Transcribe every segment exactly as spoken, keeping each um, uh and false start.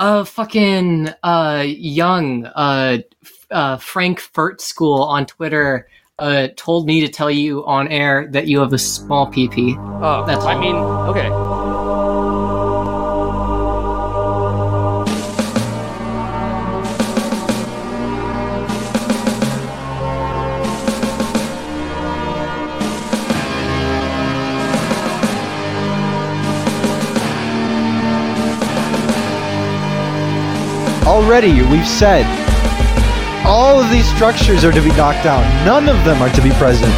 uh, fucking uh, young uh, uh, Frank Furt School on Twitter uh, told me to tell you on air that you have a small pee-pee. Oh, That's I all. mean, okay. Already, we've said all of these structures are to be knocked down. None of them are to be present.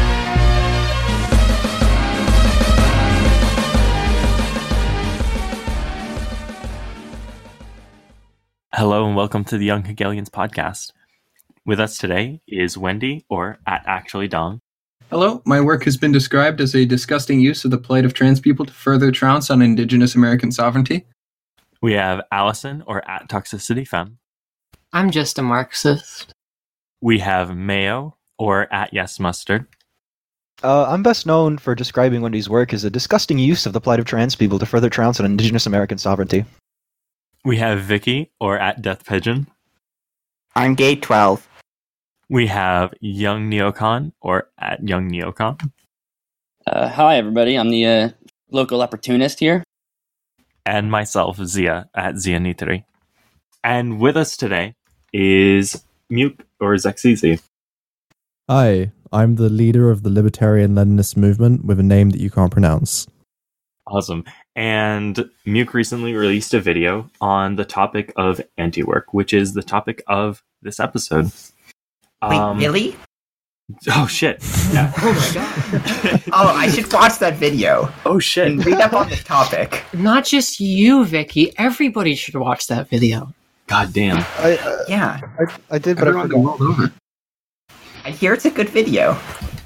Hello and welcome to the Young Hegelians podcast. With us today is Wendy, or at Actually Dong. Hello, my work has been described as a disgusting use of the plight of trans people to further trounce on Indigenous American sovereignty. We have Allison, or at Toxicity Femme. I'm just a Marxist. We have Mayo, or at Yes Mustard. Uh, I'm best known for describing Wendy's work as a disgusting use of the plight of trans people to further trounce on Indigenous American sovereignty. We have Vicky, or at Death Pigeon. I'm gay twelve. We have Young Neocon, or at Young Neocon. Uh, hi, everybody. I'm the uh, local opportunist here. And myself, Zia, at Zia Nitri. And with us today is Muke, or Zexizi. Hi, I'm the leader of the Libertarian Leninist movement with a name that you can't pronounce. Awesome. And Muke recently released a video on the topic of anti-work, which is the topic of this episode. Wait, Um, really? Oh, shit. Yeah. Oh my god. Oh, I should watch that video Oh, shit. and read up on this topic. Not just you, Vicky. Everybody should watch that video. God damn. I, uh, Yeah, I, I did, but I Everyone the forgot. world over. I hear it's a good video.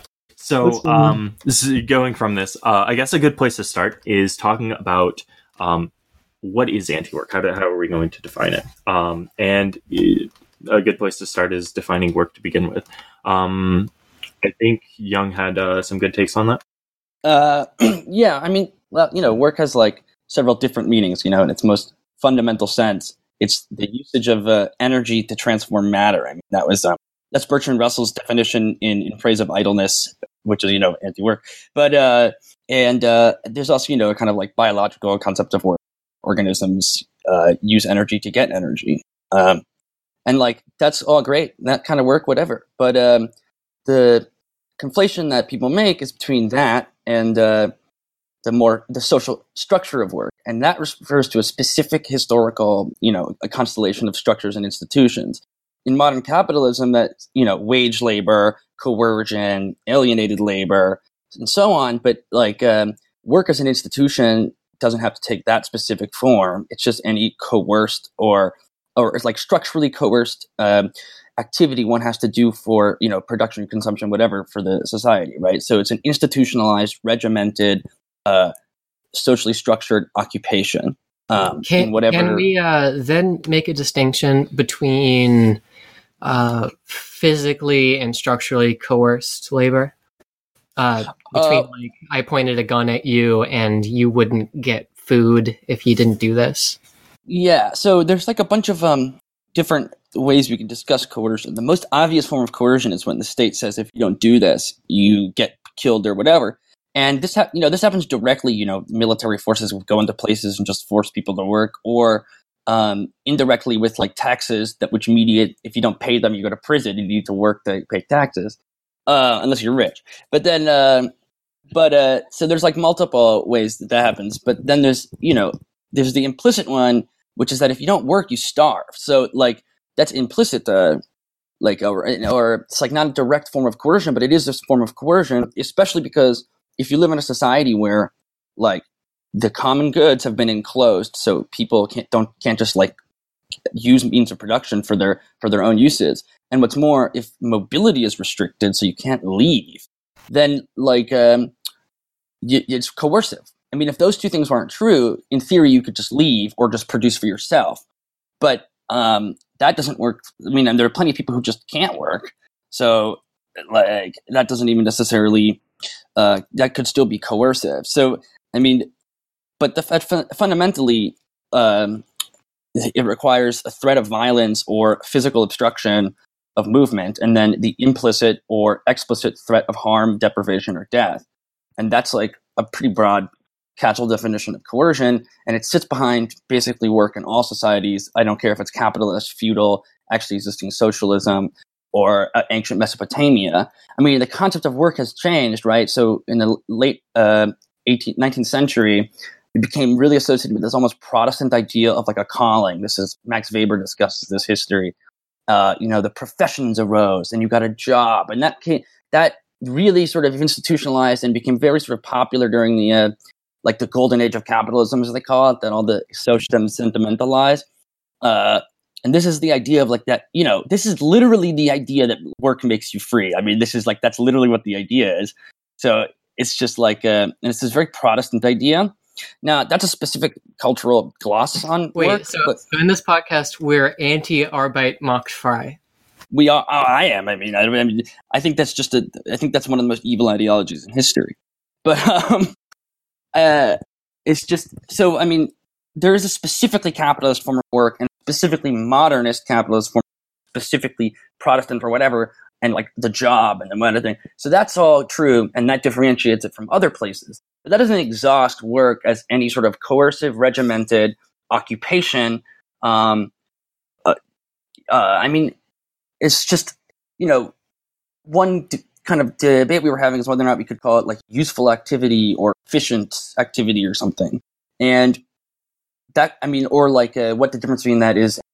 So, What's the- um, this is going from this, uh, I guess a good place to start is talking about um, what is anti-work? How, do, how are we going to define it? Um, and uh, a good place to start is defining work to begin with. Um, I think Young had uh, some good takes on that. Uh, yeah, I mean, well, you know, work has like several different meanings, you know, in its most fundamental sense. It's the usage of uh, energy to transform matter. I mean, that was um, that's Bertrand Russell's definition in, in Praise of Idleness, which is, you know, anti-work. But uh, and uh, there's also, you know, a kind of like biological concept of work. Organisms uh, use energy to get energy, um, and like that's all great. That kind of work, whatever. But um, the conflation that people make is between that and uh, the more the social structure of work, and that refers to a specific historical, you know, a constellation of structures and institutions. In modern capitalism, that, you know, wage labor, coercion, alienated labor, and so on. But like um, work as an institution doesn't have to take that specific form. It's just any coerced or or it's like structurally coerced um, activity one has to do for, you know, production, consumption, whatever, for the society, right? So it's an institutionalized, regimented, uh, socially structured occupation. Um, Can, in whatever. can we uh, then make a distinction between uh, physically and structurally coerced labor? Uh, between Uh, like I pointed a gun at you and you wouldn't get food if you didn't do this. Yeah, so there's like a bunch of um, different ways we can discuss coercion. The most obvious form of coercion is when the state says if you don't do this, you get killed or whatever. And this, ha- you know, this happens directly. You know, military forces will go into places and just force people to work, or um, indirectly with like taxes that which mediate. If you don't pay them, you go to prison. You need to work to pay taxes, uh, unless you're rich. But then, uh, but uh, so there's like multiple ways that that happens. But then there's, you know, there's the implicit one, which is that if you don't work, you starve. So like that's implicit. Uh, like or, or it's like not a direct form of coercion, but it is a form of coercion, especially because if you live in a society where like the common goods have been enclosed, so people can't don't can't just like use means of production for their for their own uses. And what's more, if mobility is restricted, so you can't leave, then like um, y- it's coercive. I mean, if those two things weren't true, in theory, you could just leave or just produce for yourself. But um, that doesn't work. I mean, and there are plenty of people who just can't work. So like that doesn't even necessarily. Uh, that could still be coercive. So, I mean, but the, fu- fundamentally, um, it requires a threat of violence or physical obstruction of movement, and then the implicit or explicit threat of harm, deprivation, or death. And that's like a pretty broad catch-all definition of coercion, and it sits behind basically work in all societies. I don't care if it's capitalist, feudal, actually existing socialism, or uh, ancient Mesopotamia. I mean, the concept of work has changed, right? So in the late uh, eighteenth, nineteenth century, it became really associated with this almost Protestant idea of like a calling. This is, Max Weber discusses this history. Uh, you know, the professions arose, and you got a job, and that came, that really sort of institutionalized and became very sort of popular during the uh, like the golden age of capitalism, as they call it, that all the socialism sentimentalized. Uh, and this is the idea of like that, you know, this is literally the idea that work makes you free. I mean, this is like, that's literally what the idea is. So it's just like, uh, and it's this very Protestant idea. Now, that's a specific cultural gloss on Wait, work. so, But so in this podcast, we're anti-Arbeit macht frei. we are, oh, I am. I mean, I, I mean, I think that's just a, I think that's one of the most evil ideologies in history. But, um, Uh, it's just so. I mean, there is a specifically capitalist form of work, and specifically modernist capitalist form, specifically Protestant or whatever, and like the job and the other thing. So that's all true, and that differentiates it from other places. But that doesn't exhaust work as any sort of coercive, regimented occupation. Um, uh, uh, I mean, it's just, you know, one. D- kind of debate we were having is whether or not we could call it like useful activity or efficient activity or something. And that, I mean, or like uh, what the difference between that is.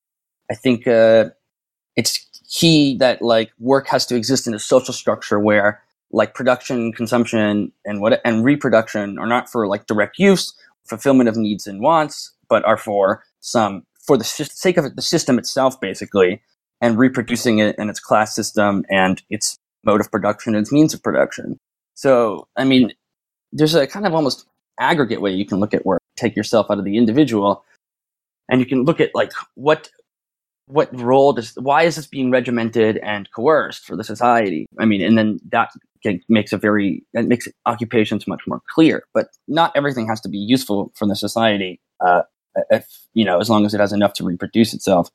I think uh, it's key that like work has to exist in a social structure where like production, consumption, and what and reproduction are not for like direct use, fulfillment of needs and wants, but are for some for the sake of it, the system itself, basically, and reproducing it in its class system and its mode of production and its means of production. So, I mean, there's a kind of almost aggregate way you can look at work, take yourself out of the individual, and you can look at like what what role does, why is this being regimented and coerced for the society? I mean, and then that makes a very, that makes occupations much more clear, but not everything has to be useful for the society, uh, if, you know, as long as it has enough to reproduce itself.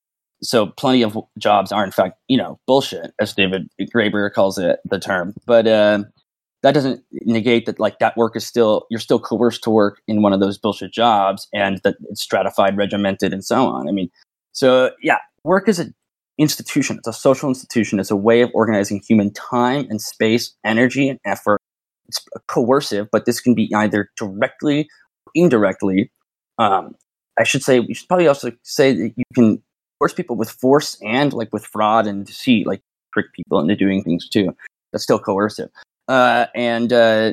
So plenty of jobs are, in fact, you know, bullshit, as David Graeber calls it, the term. But uh, that doesn't negate that, like, that work is still, you're still coerced to work in one of those bullshit jobs, and that it's stratified, regimented, and so on. I mean, so yeah, work is an institution. It's a social institution. It's a way of organizing human time and space, energy and effort. It's coercive, but this can be either directly or indirectly. Um, I should say, we should probably also say that you can force people with force and like with fraud and deceit, like trick people into doing things too. That's still coercive. Uh, and uh,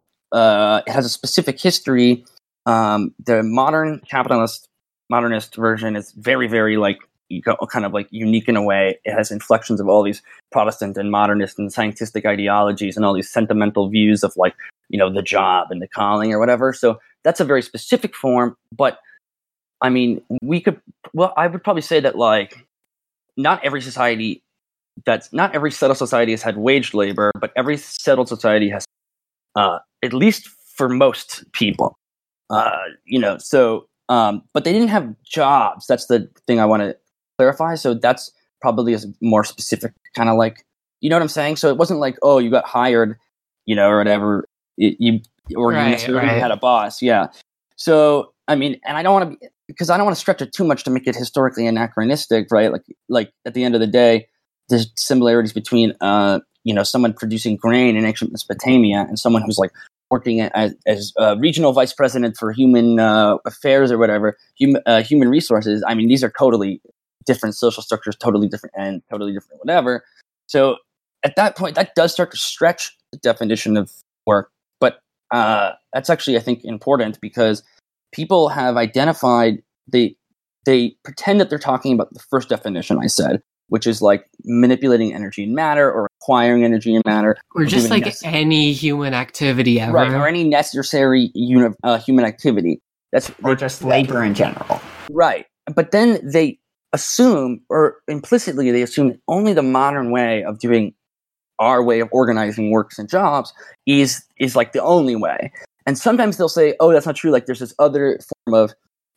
uh, it has a specific history. Um, the modern capitalist, modernist version is very, very like kind of like unique in a way. It has inflections of all these Protestant and modernist and scientific ideologies and all these sentimental views of like, you know, the job and the calling or whatever. So that's a very specific form, but I mean, we could, well, I would probably say that, like, not every society, that's, not every settled society has had wage labor, but every settled society has, uh, at least for most people, uh, you know, so, um, but they didn't have jobs. That's the thing I want to clarify. So that's probably a more specific kind of like, you know what I'm saying? So it wasn't like, oh, you got hired, you know, or whatever, it, you, or Right, you necessarily right. had a boss. Yeah. So, I mean, and I don't want to be, because I don't want to stretch it too much to make it historically anachronistic, right? Like, like at the end of the day, there's similarities between, uh, you know, someone producing grain in ancient Mesopotamia and someone who's like working as, as uh, regional vice president for human uh, affairs or whatever, human uh, human resources. I mean, these are totally different social structures, totally different and totally different, whatever. So at that point, that does start to stretch the definition of work, but uh, that's actually, I think, important because people have identified, they they pretend that they're talking about the first definition I said, which is like manipulating energy and matter or acquiring energy and matter. Or just doing like nece- any human activity ever. right, or any necessary uni- uh, human activity. That's Or just labor in general. right. But then they assume, or implicitly they assume that only the modern way of doing our way of organizing works and jobs is is like the only way. And sometimes they'll say, oh, that's not true. Like there's this other form of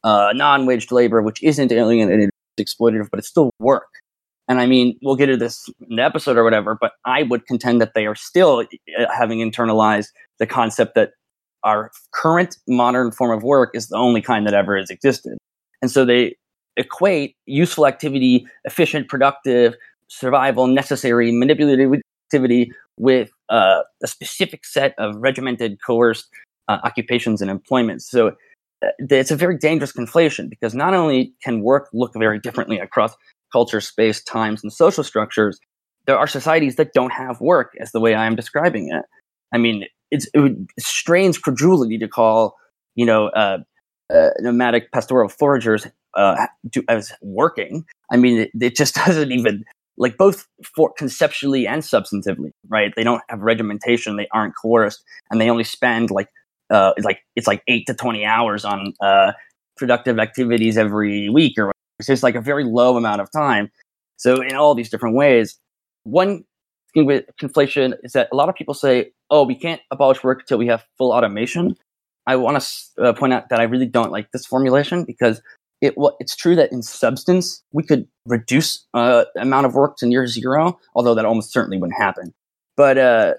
uh, non-waged labor, which isn't alienated, exploitative, but it's still work. And I mean, we'll get into this in the episode or whatever, but I would contend that they are still having internalized the concept that our current modern form of work is the only kind that ever has existed. And so they equate useful activity, efficient, productive, survival, necessary, manipulative activity with uh, a specific set of regimented, coerced uh, occupations and employments. So uh, it's a very dangerous conflation, because not only can work look very differently across culture, space, times, and social structures, there are societies that don't have work as the way I am describing it. I mean, it's, it would strains credulity to call, you know, uh, uh, nomadic pastoral foragers uh, do, as working. I mean, it, it just doesn't even, like, both for conceptually and substantively, right? They don't have regimentation, they aren't coerced, and they only spend like, uh, it's like it's like eight to twenty hours on uh, productive activities every week, or it's just like a very low amount of time. So in all these different ways, one thing with conflation is that a lot of people say, oh, we can't abolish work until we have full automation. I want to uh, point out that I really don't like this formulation, because it well, it's true that in substance, we could reduce uh, the amount of work to near zero, although that almost certainly wouldn't happen. But uh,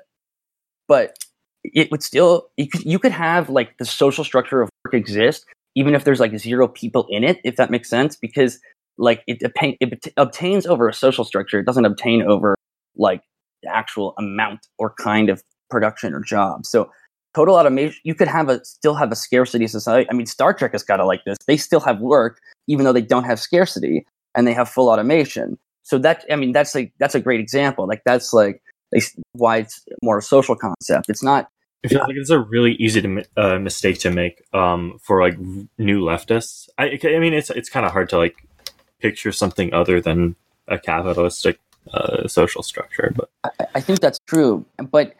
but it would still, you could, you could have like the social structure of work exist, even if there's like zero people in it, if that makes sense, because like it, it obtains over a social structure. It doesn't obtain over like the actual amount or kind of production or job. So total automation, you could have a still have a scarcity society. I mean, Star Trek is kind of like this. They still have work, even though they don't have scarcity, and they have full automation. So that, I mean, that's like that's a great example. Like that's like why it's more a social concept. It's not. I feel like it's a really easy to, uh, mistake to make um, for like new leftists. I, I mean, it's it's kind of hard to like picture something other than a capitalistic uh, social structure. But I, I think that's true. But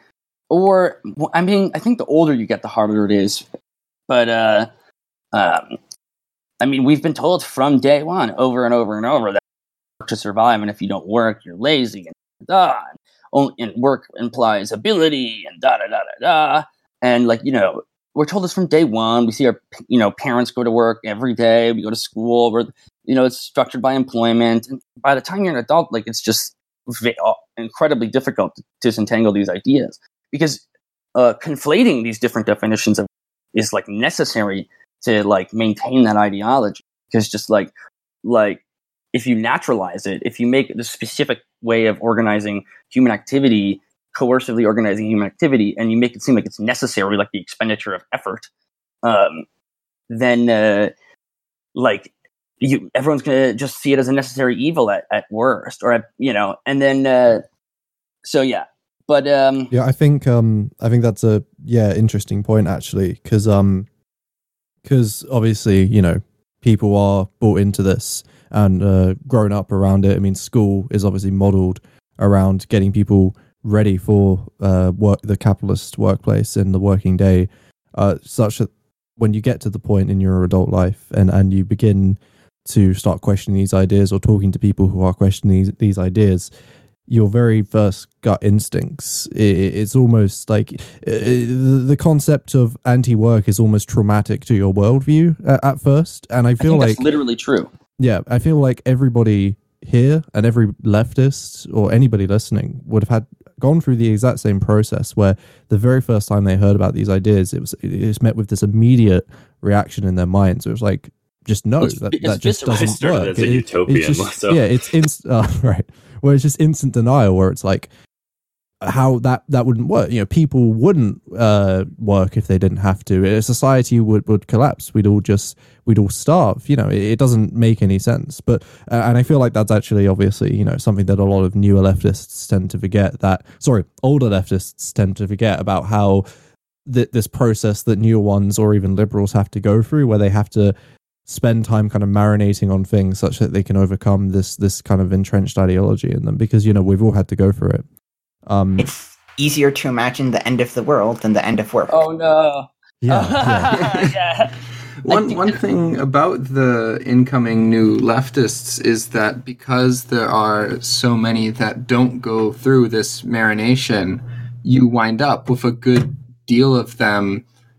or I mean, I think the older you get, the harder it is. But uh, um, I mean, we've been told from day one, over and over and over, that work to survive, and if you don't work, you're lazy, and da. Only, and work implies ability, and da da da da da. And like, you know, we're told this from day one. We see our, you know, parents go to work every day. We go to school. We're, you know, it's structured by employment. And by the time you're an adult, like, it's just v- incredibly difficult to disentangle these ideas, because uh, conflating these different definitions of is like necessary to like maintain that ideology. Because just like, like if you naturalize it, if you make the specific way of organizing human activity, coercively organizing human activity, and you make it seem like it's necessary, like the expenditure of effort, um, then uh, like you, everyone's gonna just see it as a necessary evil at, at worst, or at, you know, and then uh, so yeah, but um, yeah, I think um, I think that's a yeah interesting point actually, because um, because obviously, you know, people are bought into this and uh, grown up around it. I mean, school is obviously modeled around getting people ready for uh, work, the capitalist workplace and the working day, uh, such that when you get to the point in your adult life and, and you begin to start questioning these ideas or talking to people who are questioning these, these ideas, your very first gut instincts, it, it's almost like it, the concept of anti-work is almost traumatic to your worldview at, at first. And I feel I think like that's literally true. Yeah, I feel like everybody here and every leftist or anybody listening would have had gone through the exact same process, where the very first time they heard about these ideas, it was it was met with this immediate reaction in their minds. It was like, just no, It's- that, it's that just visceral. I doesn't started work. as a It- it- utopian, it's just, so- yeah, it's inst- uh, right. Where it's just instant denial, where it's like, how that that wouldn't work. You know, people wouldn't uh, work if they didn't have to. A society would, would collapse. We'd all just we'd all starve. You know, it, it doesn't make any sense. But uh, and I feel like that's actually obviously, you know, something that a lot of newer leftists tend to forget. That sorry, older leftists tend to forget about how th- this process that newer ones or even liberals have to go through, where they have to spend time kind of marinating on things such that they can overcome this this kind of entrenched ideology in them. Because, you know, we've all had to go through it. Um, It's easier to imagine the end of the world than the end of work. Oh no! yeah, yeah. yeah. One think one that- thing about the incoming new leftists is that because there are so many that don't go through this marination, you wind up with a good deal of them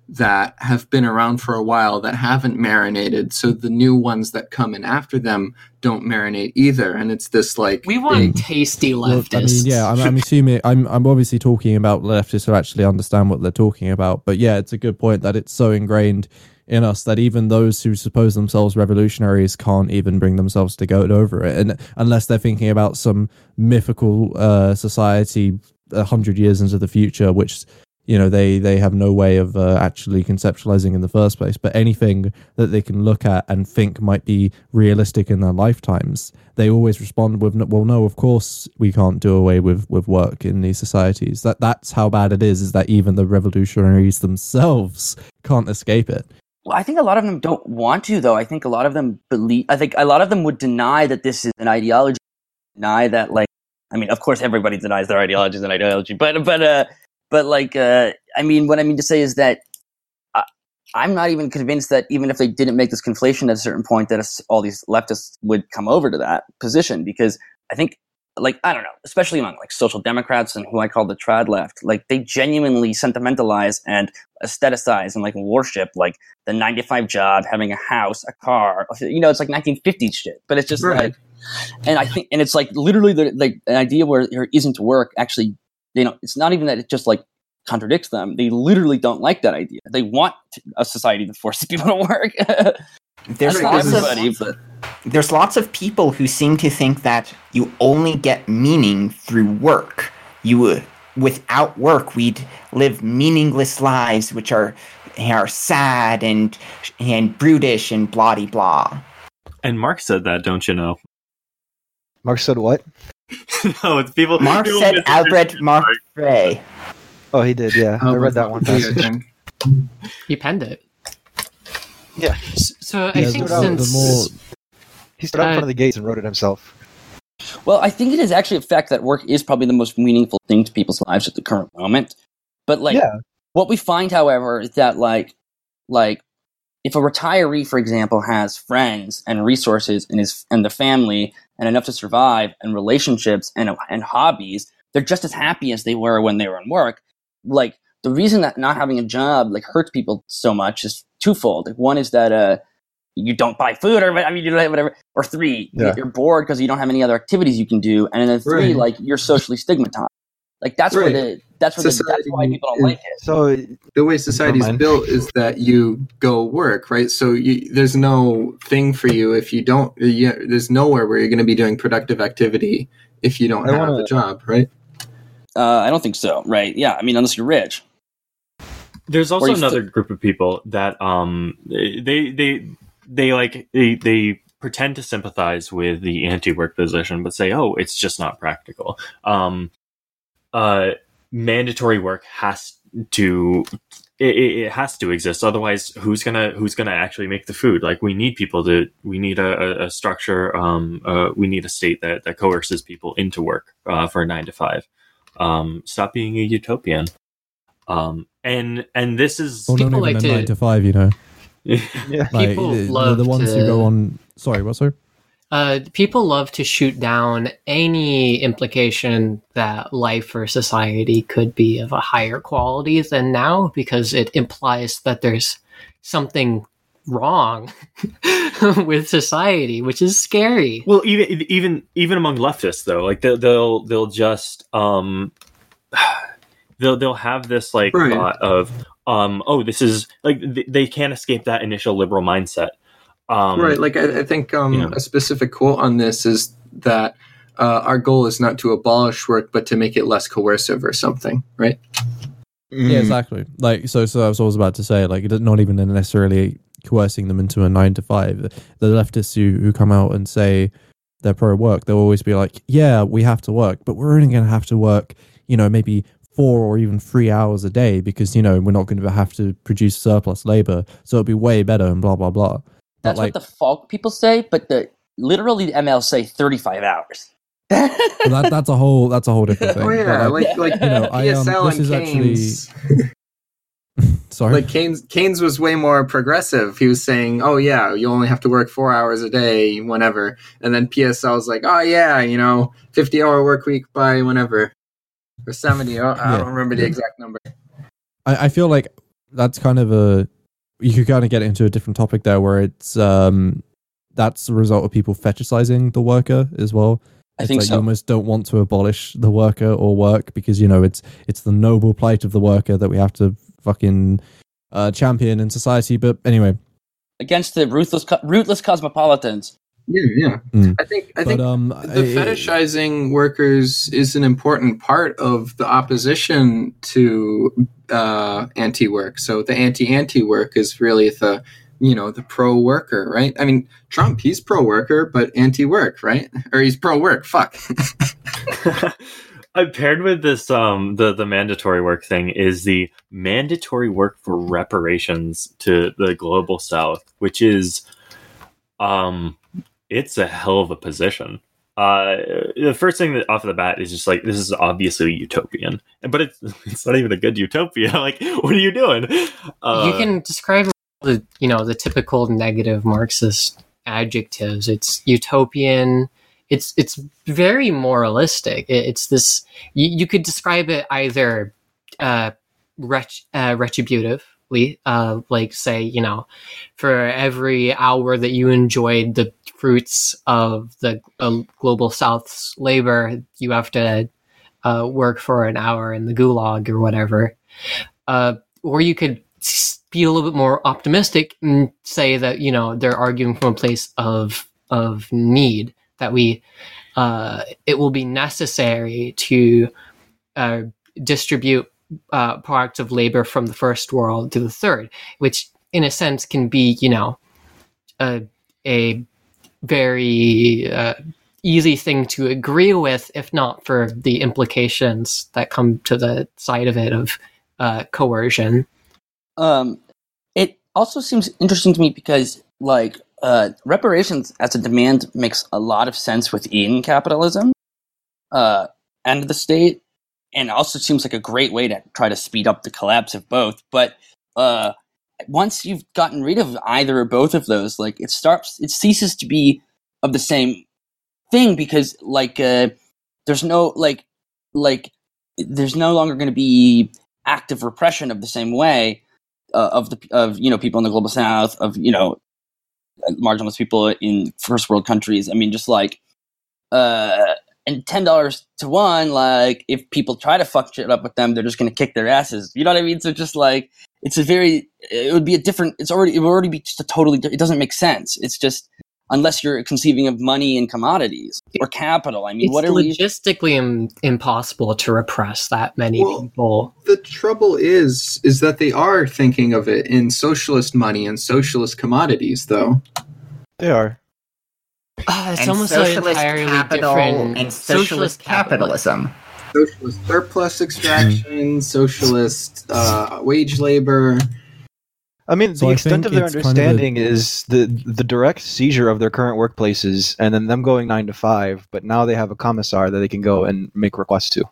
that have been around for a while that haven't marinated, so the new ones that come in after them don't marinate either, and it's this like We want big- tasty Well, leftists. I mean, yeah, I'm, I'm assuming I'm I'm obviously talking about leftists who actually understand what they're talking about. But yeah, it's a good point that it's so ingrained in us that even those who suppose themselves revolutionaries can't even bring themselves to go over it, and unless they're thinking about some mythical uh, society a hundred years into the future, which you know they they have no way of uh, actually conceptualizing in the first place. But anything that they can look at and think might be realistic in their lifetimes, they always respond with, well, no, of course we can't do away with with work in these societies. That that's how bad it is, is that even the revolutionaries themselves can't escape it. Well, I think a lot of them don't want to, though. I think a lot of them believe. I think a lot of them would deny that this is an ideology. Deny that, like, I mean, of course, everybody denies their ideology is an ideology, but but uh, but like, uh, I mean, what I mean to say is that I, I'm not even convinced that even if they didn't make this conflation at a certain point, that all these leftists would come over to that position, because I think, like, I don't know, especially among like social democrats and who I call the trad left, like they genuinely sentimentalize and aestheticize and like worship like the nine to five job, having a house, a car. You know, it's like nineteen fifties shit. But it's just Right. like, and I think, and it's like literally the like an idea where there isn't work. Actually, you know, it's not even that it just like contradicts them. They literally don't like that idea. They want a society that forces people to work. There's That's not lots of everybody, but there's lots of people who seem to think that you only get meaning through work. You uh, without work, we'd live meaningless lives, which are are sad and and brutish and blah de blah. And Mark said that, don't you know? Mark said what? No, it's people. Mark people said misunderstand Albert Mark Frey. Oh, he did. Yeah, I read that one I passage. think. You penned it. Yeah. S- So I Yeah, think the- the since more- He stood out in Uh, front of the gates and wrote it himself. Well, I think it is actually a fact that work is probably the most meaningful thing to people's lives at the current moment. But like, Yeah. what we find, however, is that like, like, if a retiree, for example, has friends and resources and his and the family and enough to survive and relationships and and hobbies, they're just as happy as they were when they were in work. Like, the reason that not having a job like hurts people so much is twofold. Like, one is that uh. you don't buy food, or I mean, you don't whatever. Or three, Yeah. you're bored because you don't have any other activities you can do, and then three, Right. like you're socially stigmatized. Like that's Right. where the that's where the, that's Society why people don't is- like it. So The way society's Never mind. built is that you go work, right? So you, there's no thing for you if you don't. You, there's nowhere where you're going to be doing productive activity if you don't I have wanna- a job, right? Uh, I don't think so. Right? Yeah. I mean, unless you're rich. There's Or also you another st- group of people that um they they they like they, they pretend to sympathize with the anti-work position, but say, oh, it's just not practical. Um, uh, mandatory work has to it, it has to exist. Otherwise, who's gonna who's gonna actually make the food? Like, we need people to we need a, a, a structure. Um, uh, we need a state that that coerces people into work uh, for a nine to five. Um, stop being a utopian. Um, and and this is Or not People even like a to- nine to five, you know. yeah. Like People the, the- love the ones who to- go on. Sorry, what? Sorry. Uh, people love to shoot down any implication that life or society could be of a higher quality than now, because it implies that there's something wrong with society, which is scary. Well, even even even among leftists, though, like they'll they'll, they'll just um they'll they'll have this like Right. thought of um oh, this is like th- they can't escape that initial liberal mindset. Um, right. Like I, I think um, yeah. a specific quote on this is that uh, our goal is not to abolish work, but to make it less coercive or something, right? Yeah, exactly. Like so, so I was always about to say, like, it's not even necessarily coercing them into a nine to five. The leftists who who come out and say they're pro work, they'll always be like, yeah, we have to work, but we're only going to have to work, you know, maybe four or even three hours a day because, you know, we're not going to have to produce surplus labor, so it'll be way better and blah blah blah. But That's like, what the folk people say, but the literally the M L say thirty-five hours. well, that, that's a whole that's a whole different thing. Oh yeah, But, like, like like you know, I, P um, S L this and is actually- Keynes. sorry. Like Keynes, Keynes was way more progressive. He was saying, "Oh yeah, you only have to work four hours a day, whenever." And then P S L was like, "Oh yeah, you know, fifty-hour work week by whenever, or seventy. Oh, I Yeah. don't remember the exact number." I, I feel like that's kind of a you could kind of get into a different topic there, where it's um that's the result of people fetishizing the worker as well. I It's think like so. you almost don't want to abolish the worker or work because, you know, it's it's the noble plight of the worker that we have to fucking uh, champion in society. But anyway, Against the ruthless, co- ruthless cosmopolitans. Yeah, yeah. Mm. I think I but think um, the it- fetishizing workers is an important part of the opposition to uh, anti-work. So the anti-anti-work is really the, you know, the pro-worker, right? I mean, Trump, he's pro-worker, but anti-work, right? Or he's pro-work. Fuck. I paired with this um the the mandatory work thing is the mandatory work for reparations to the global south, which is um it's a hell of a position. Uh the first thing that off the bat is just like, this is obviously utopian, but it's it's not even a good utopia. Like, what are you doing? Uh, you can describe the you know the typical negative Marxist adjectives. It's utopian. It's it's very moralistic. It, it's this. You, you could describe it either uh, ret- uh, retributively, uh, like say, you know, for every hour that you enjoyed the fruits of the uh, global South's labor, you have to uh, work for an hour in the gulag or whatever. Uh, or you could be a little bit more optimistic and say that, you know, they're arguing from a place of of need, that we uh, it will be necessary to uh, distribute uh, products of labor from the first world to the third, which in a sense can be, you know, a, a very uh, easy thing to agree with, if not for the implications that come to the side of it of uh, coercion. Um, it also seems interesting to me because, like, uh, reparations as a demand makes a lot of sense within capitalism uh, and the state, and also seems like a great way to try to speed up the collapse of both. But uh, once you've gotten rid of either or both of those, like, it starts, it ceases to be of the same thing, because, like, uh, there's no like, like, there's no longer going to be active repression of the same way. Uh, of the of you know people in the global south, of you know marginalized people in first world countries. I mean, just like uh, and ten dollars to one. Like, if people try to fuck shit up with them, they're just going to kick their asses. You know what I mean? So just like, it's a very it would be a different. It's already it would already be just a totally. It doesn't make sense. It's just, unless you're conceiving of money and commodities or capital. I mean, It's what are we? logistically Im- impossible to repress that many Well, people. The trouble is, is that they are thinking of it in socialist money and socialist commodities, though. They are. Uh, it's and almost an socialist entirely capital different and socialist capitalism. Socialist surplus extraction, socialist uh, wage labor. I mean, So the I extent think of their it's kind of a- understanding is the the direct seizure of their current workplaces, and then them going nine to five. But now they have a commissar that they can go and make requests to.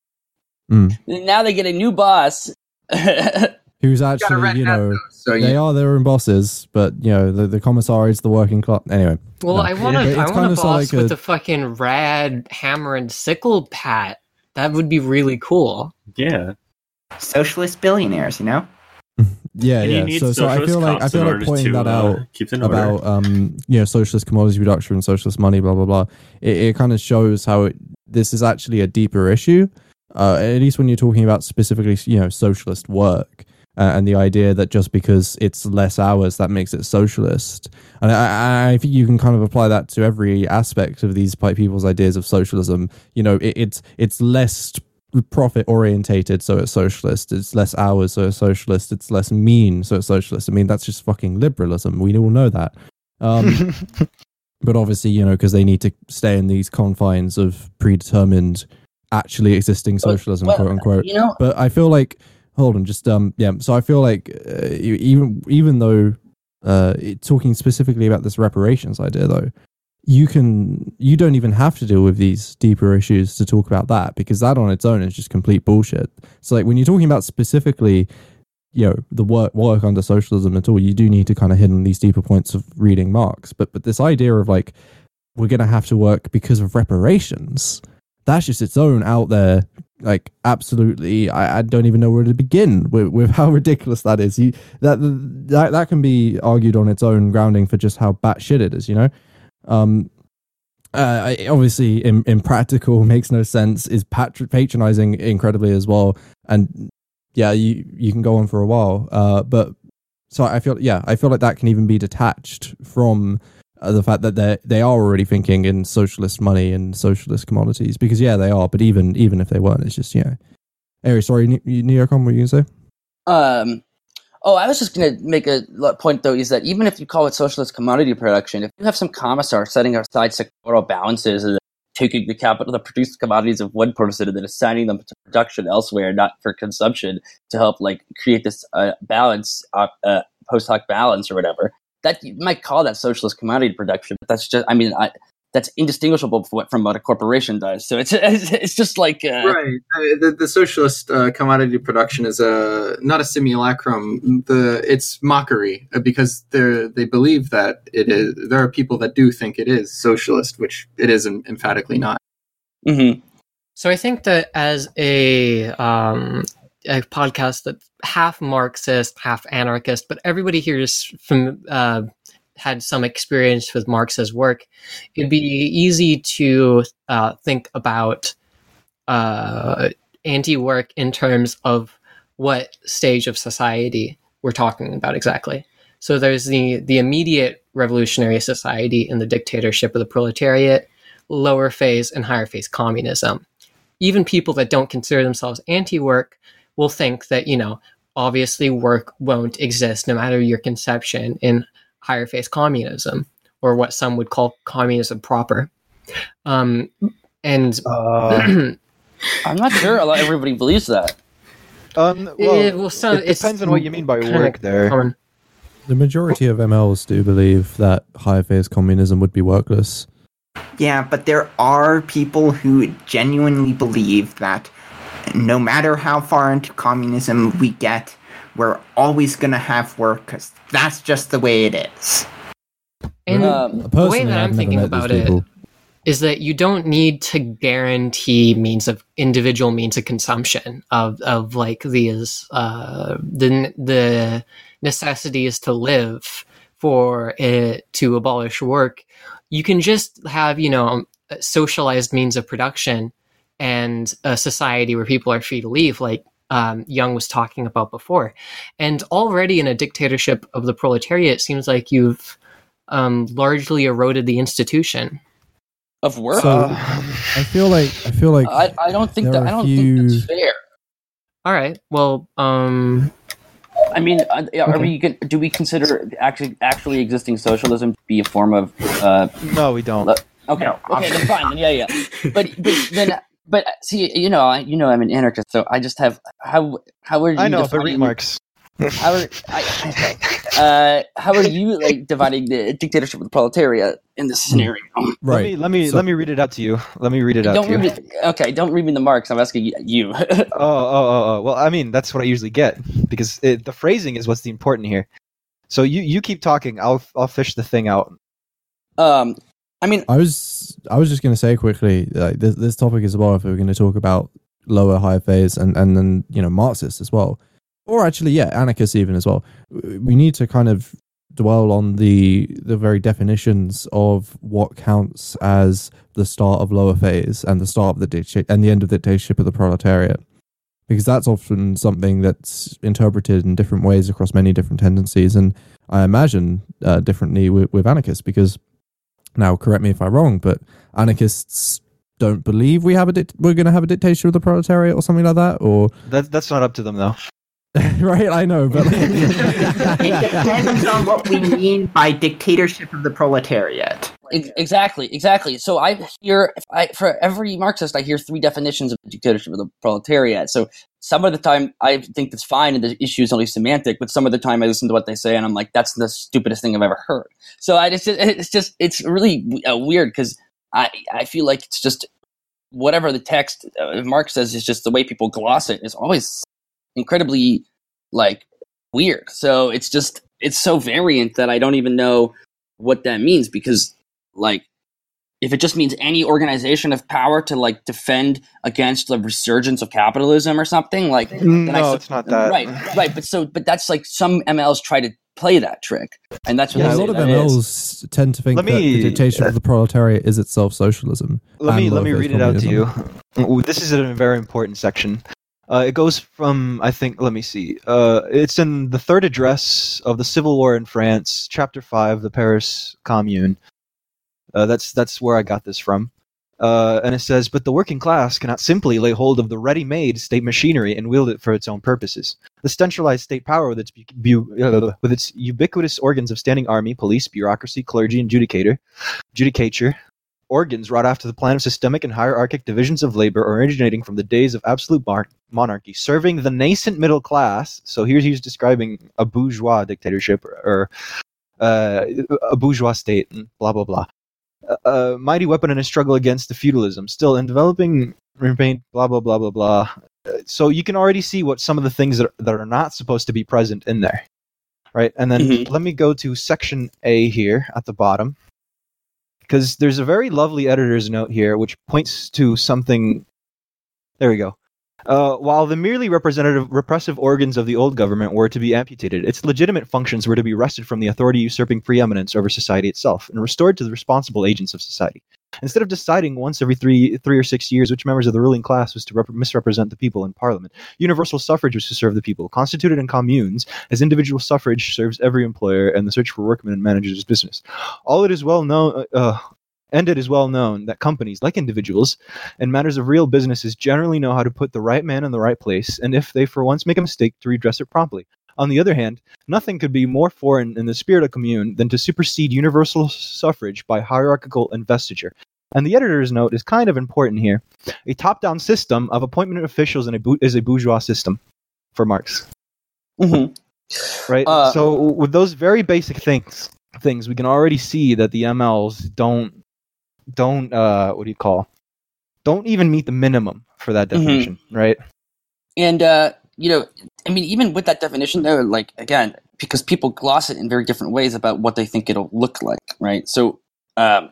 Now they get a new boss. Who's Gotta actually, rent you that, know, though, so they you, are their own bosses, but, you know, the, the commissar is the working class. Anyway. Well, No. I want But to. it's I kind want a of so boss like with a- a fucking rad hammer and sickle pat. That would be really cool. yeah. Socialist billionaires, you know? Yeah, And you yeah. need So, so I socialist feel like I cops feel in like order pointing to, that uh, out keep them in order. about um you know socialist commodities reduction, socialist money, blah blah blah. It, it kind of shows how it, this is actually a deeper issue. Uh, at least when you're talking about specifically, you know, socialist work uh, and the idea that just because it's less hours that makes it socialist. And I, I think you can kind of apply that to every aspect of these people's ideas of socialism. You know, it, it's it's less profit orientated, so it's socialist. It's less hours, so it's socialist. It's less mean, so it's socialist. I mean, that's just fucking liberalism. We all know that. Um, but obviously, you know, because they need to stay in these confines of predetermined, actually existing socialism, Well, quote unquote. You know, But I feel like, hold on, just um, yeah. So I feel like uh, you- even even though uh, it, talking specifically about this reparations idea, though, you can you don't even have to deal with these deeper issues to talk about that, because that on its own is just complete bullshit. So like when you're talking about specifically, you know, the work work under socialism at all, you do need to kind of hit on these deeper points of reading Marx. But but this idea of like, we're going to have to work because of reparations. that's just its own out there. Like absolutely, I, I don't even know where to begin with, with how ridiculous that is. You that that that can be argued on its own grounding for just how batshit it is. You know, um, uh, I, obviously, in, in practical, makes no sense. Is patr- patronizing incredibly as well, and yeah, you you can go on for a while. Uh, but so I feel yeah, I feel like that can even be detached from Uh, the fact that they they are already thinking in socialist money and socialist commodities, because yeah, they are. But even even if they weren't, it's just, you know. Anyway, sorry, Neocon, what were you gonna say? Um, oh, I was just gonna make a point though, is that even if you call it socialist commodity production, if you have some commissar setting aside sectoral balances and taking the capital to produce commodities of one person and then assigning them to production elsewhere, not for consumption, to help like create this uh, balance, uh, uh, post hoc balance or whatever. That you might call that socialist commodity production, but that's just, I mean, I, that's indistinguishable from what, from what a corporation does. So it's it's just like uh, right. Uh, the the socialist uh, commodity production is a not a simulacrum. The it's mockery uh, because they they believe that it is. There are people that do think it is socialist, which it is em- emphatically not. Mm-hmm. So I think that as a um, a podcast that's half Marxist, half anarchist, but everybody here is from uh, had some experience with Marx's work, it'd be easy to uh, think about uh, anti-work in terms of what stage of society we're talking about exactly. So there's the the immediate revolutionary society and the dictatorship of the proletariat, lower phase and higher phase communism. Even people that don't consider themselves anti-work will think that, you know, obviously work won't exist no matter your conception in higher phase communism, or what some would call communism proper. Um, and Uh, I'm not sure a lot everybody believes that. um, well, it, well, some, it depends on what you mean by kinda work there. common. The majority of M Ls do believe that higher phase communism would be workless. Yeah, but there are people who genuinely believe that no matter how far into communism we get, we're always going to have work because that's just the way it is. And Um, the way Personally, that I've I'm never thinking met about these it people. is that you don't need to guarantee means of individual means of consumption of, of like these uh, the the necessities to live for it to abolish work. You can just have, you know, socialized means of production and a society where people are free to leave, like um, Young was talking about before. And already in a dictatorship of the proletariat, it seems like you've um, largely eroded the institution. Of work? So Uh, I feel like I feel like I, I don't think there that are I a don't few- think that's fair. All right. Well, um, I mean, uh, are Okay. we gon- do we consider actually actually existing socialism to be a form of? Uh, no, we don't. le- okay, okay, then fine, then yeah, yeah. But but then but see, you know, I you know, I'm an anarchist, so I just have how how are you? I know, but defining- read Marx. How are I, I, uh, how are you like dividing the dictatorship of the proletariat in this scenario? Let right. me let me So- let me read it out to you. Let me read it out Don't to you. read me, okay, don't read me the Marx. I'm asking you. Oh, oh, oh, oh. Well, I mean, that's what I usually get because it, the phrasing is what's the important here. So you, you keep talking. I'll I'll fish the thing out. um, I mean, I was I was just going to say quickly, like this, this topic as well. If we're going to talk about lower higher phase and and then, you know, Marxists as well, or actually yeah, anarchists even as well. We need to kind of dwell on the the very definitions of what counts as the start of lower phase and the start of the dictatorship and the end of the dictatorship of the proletariat, because that's often something that's interpreted in different ways across many different tendencies, and I imagine uh, differently with, with anarchists. Because now, correct me if I'm wrong, but anarchists don't believe we have a dict- we're going to have a dictatorship of the proletariat or something like that, or That that's not up to them though. right? I know, but It depends on what we mean by dictatorship of the proletariat. ex- exactly, exactly. So I hear, if I, for every Marxist, I hear three definitions of the dictatorship of the proletariat. So some of the time I think that's fine and the issue is only semantic, but some of the time I listen to what they say and I'm like, that's the stupidest thing I've ever heard. So I just, it's just, it's really uh, weird because I, I feel like it's just whatever the text uh, Marx says is just the way people gloss it is always incredibly like weird. So it's just, it's so variant that I don't even know what that means because like if it just means any organization of power to like defend against the resurgence of capitalism or something, like then no, I su- it's not that. Right, right. But so, but that's like some M Ls try to play that trick, and that's what Yeah, they a say lot of that M Ls is. tend to think Let that me- the dictatorship of the proletariat is itself socialism. Let me and let me low-face read it out to you. communism. Ooh, This is a very important section. Uh, it goes from I think. Let me see. Uh, it's in the third address of the Civil War in France, Chapter Five, the Paris Commune. Uh, that's that's where I got this from. Uh, and it says, but the working class cannot simply lay hold of the ready-made state machinery and wield it for its own purposes. The centralized state power with its, bu- bu- uh, with its ubiquitous organs of standing army, police, bureaucracy, clergy, and judicator, judicature, organs wrought after the plan of systemic and hierarchic divisions of labor originating from the days of absolute bar- monarchy, serving the nascent middle class. So here he's describing a bourgeois dictatorship or, or uh, a bourgeois state, and blah, blah, blah. A mighty weapon in a struggle against the feudalism. Still, in developing, remain blah, blah, blah, blah, blah. Uh, So you can already see what some of the things that are, that are not supposed to be present in there. Right? And then Mhm. let me go to section A here at the bottom. Because there's a very lovely editor's note here which points to something. There we go. Uh, while the merely representative repressive organs of the old government were to be amputated, its legitimate functions were to be wrested from the authority usurping preeminence over society itself and restored to the responsible agents of society. Instead of deciding once every three, three or six years which members of the ruling class was to rep- misrepresent the people in Parliament, universal suffrage was to serve the people, constituted in communes, as individual suffrage serves every employer and the search for workmen and managers' business. All it is well known. Uh, And it is well known that companies, like individuals, in matters of real businesses generally know how to put the right man in the right place, and if they for once make a mistake, to redress it promptly. On the other hand, nothing could be more foreign in the spirit of commune than to supersede universal suffrage by hierarchical investiture. And the editor's note is kind of important here. A top-down system of appointment of officials in a bu- is a bourgeois system, for Marx. Mhm. Right? Uh, so with those very basic things, things, we can already see that the M Ls don't don't uh what do you call don't even meet the minimum for that definition, mm-hmm. right? And uh you know, I mean, even with that definition though, like again, because people gloss it in very different ways about what they think it'll look like, right? So um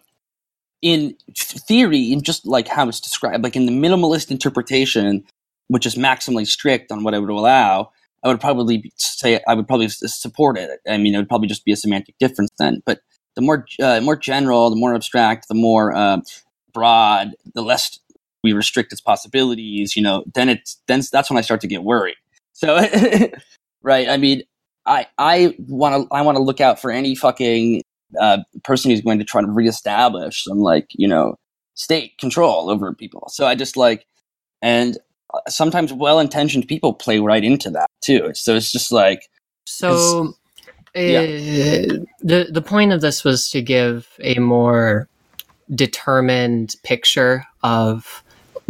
in theory, in just like how it's described, like in the minimalist interpretation, which is maximally strict on what I would allow, I would probably say I would probably support it. I mean, it would probably just be a semantic difference then. But the more uh, more general, the more abstract, the more uh, broad, the less we restrict its possibilities. You know, then it's then that's when I start to get worried. So, right? I mean, I I want to I want to look out for any fucking uh, person who's going to try to reestablish some like you know state control over people. So I just like and. Sometimes well-intentioned people play right into that too. So it's just like so. Uh, yeah. The the point of this was to give a more determined picture of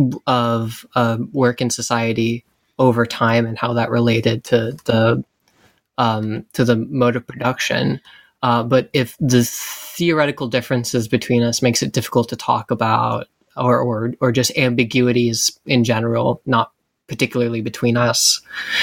of uh, work in society over time and how that related to the um, to the mode of production. Uh, but if the theoretical differences between us makes it difficult to talk about. Or, or or just ambiguities in general, not particularly between us,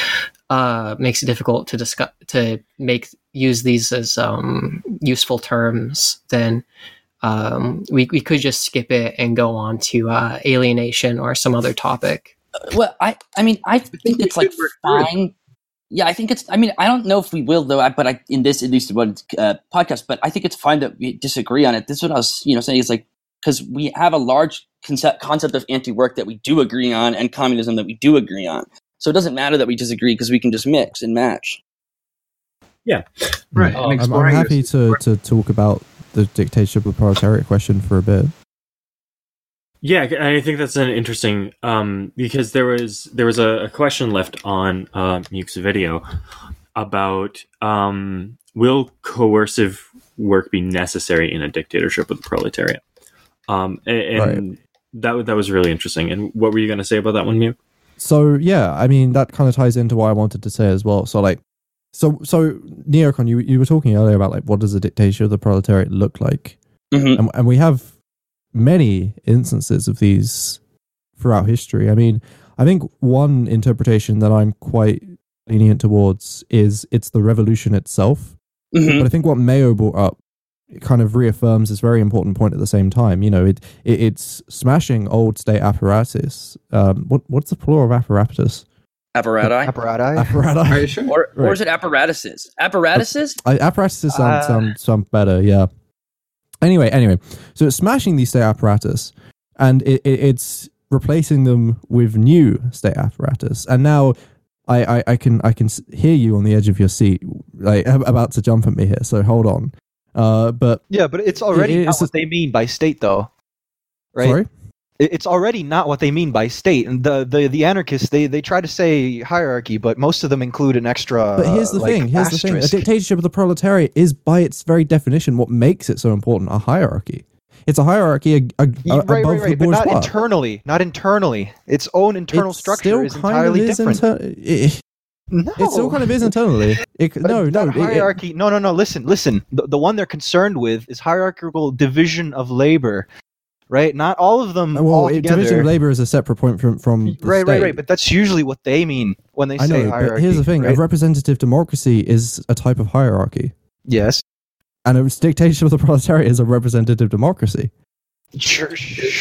uh, makes it difficult to discuss to make use these as um, useful terms. Then um, we we could just skip it and go on to uh, alienation or some other topic. Well, I I mean I think it's like fine. Yeah, I think it's. I mean, I don't know if we will though. But I, in this at least one uh, podcast, but I think it's fine that we disagree on it. This is what I was you know saying is like. Because we have a large concept, concept of anti-work that we do agree on and communism that we do agree on. So it doesn't matter that we disagree because we can just mix and match. Yeah. Right. Oh, I'm, I'm happy to, to talk about the dictatorship of the proletariat question for a bit. Yeah, I think that's an interesting um, because there was there was a, a question left on uh, Muke's video about um, will coercive work be necessary in a dictatorship of the proletariat? Um, and and right. that that was really interesting. And what were you going to say about that one, Muke? So yeah, I mean that kind of ties into what I wanted to say as well. So like, so so Neocon, you you were talking earlier about like what does a dictatorship of the proletariat look like, mm-hmm. and, and we have many instances of these throughout history. I mean, I think one interpretation that I'm quite lenient towards is it's the revolution itself. Mm-hmm. But I think what Mayo brought up it kind of reaffirms this very important point at the same time. You know, it, it it's smashing old state apparatus. Um, what what's the plural of apparatus? Apparati? Apparati. Apparatus. Are you sure? Or, or Right. is it apparatuses? Apparatuses? I, apparatuses sound, Uh, sound sound better. Yeah. Anyway, anyway, so it's smashing these state apparatus, and it, it, it's replacing them with new state apparatus. And now, I, I, I can I can s- hear you on the edge of your seat, like ab- about to jump at me here. So hold on. Uh, but Yeah, but it's already It- not it's what they mean by state, though. Right? sorry. It- It's already not what they mean by state. And the, the, the anarchists, they, they try to say hierarchy, but most of them include an extra. But here's the like, thing. Here's the thing. A asterisk. dictatorship of the proletariat is, by its very definition, what makes it so important. A hierarchy. It's a hierarchy a, a, Yeah, a- right, above right, right, the but not bourgeois. internally. Not internally. Its own internal It structure still is kind entirely of is different. inter- it, no, it still kind of is internally. It, Uh, no, no. that it- it- hierarchy. no, no, no. Listen, listen. The, the one they're concerned with is hierarchical division of labor, right? Not all of them well, all it- together. division of labor is a separate point from from the right, right, state. right. But that's usually what they mean when they I say know. hierarchy. But here's the thing: right? a representative democracy is a type of hierarchy, yes. and a dictatorship of the proletariat is a representative democracy. Sure.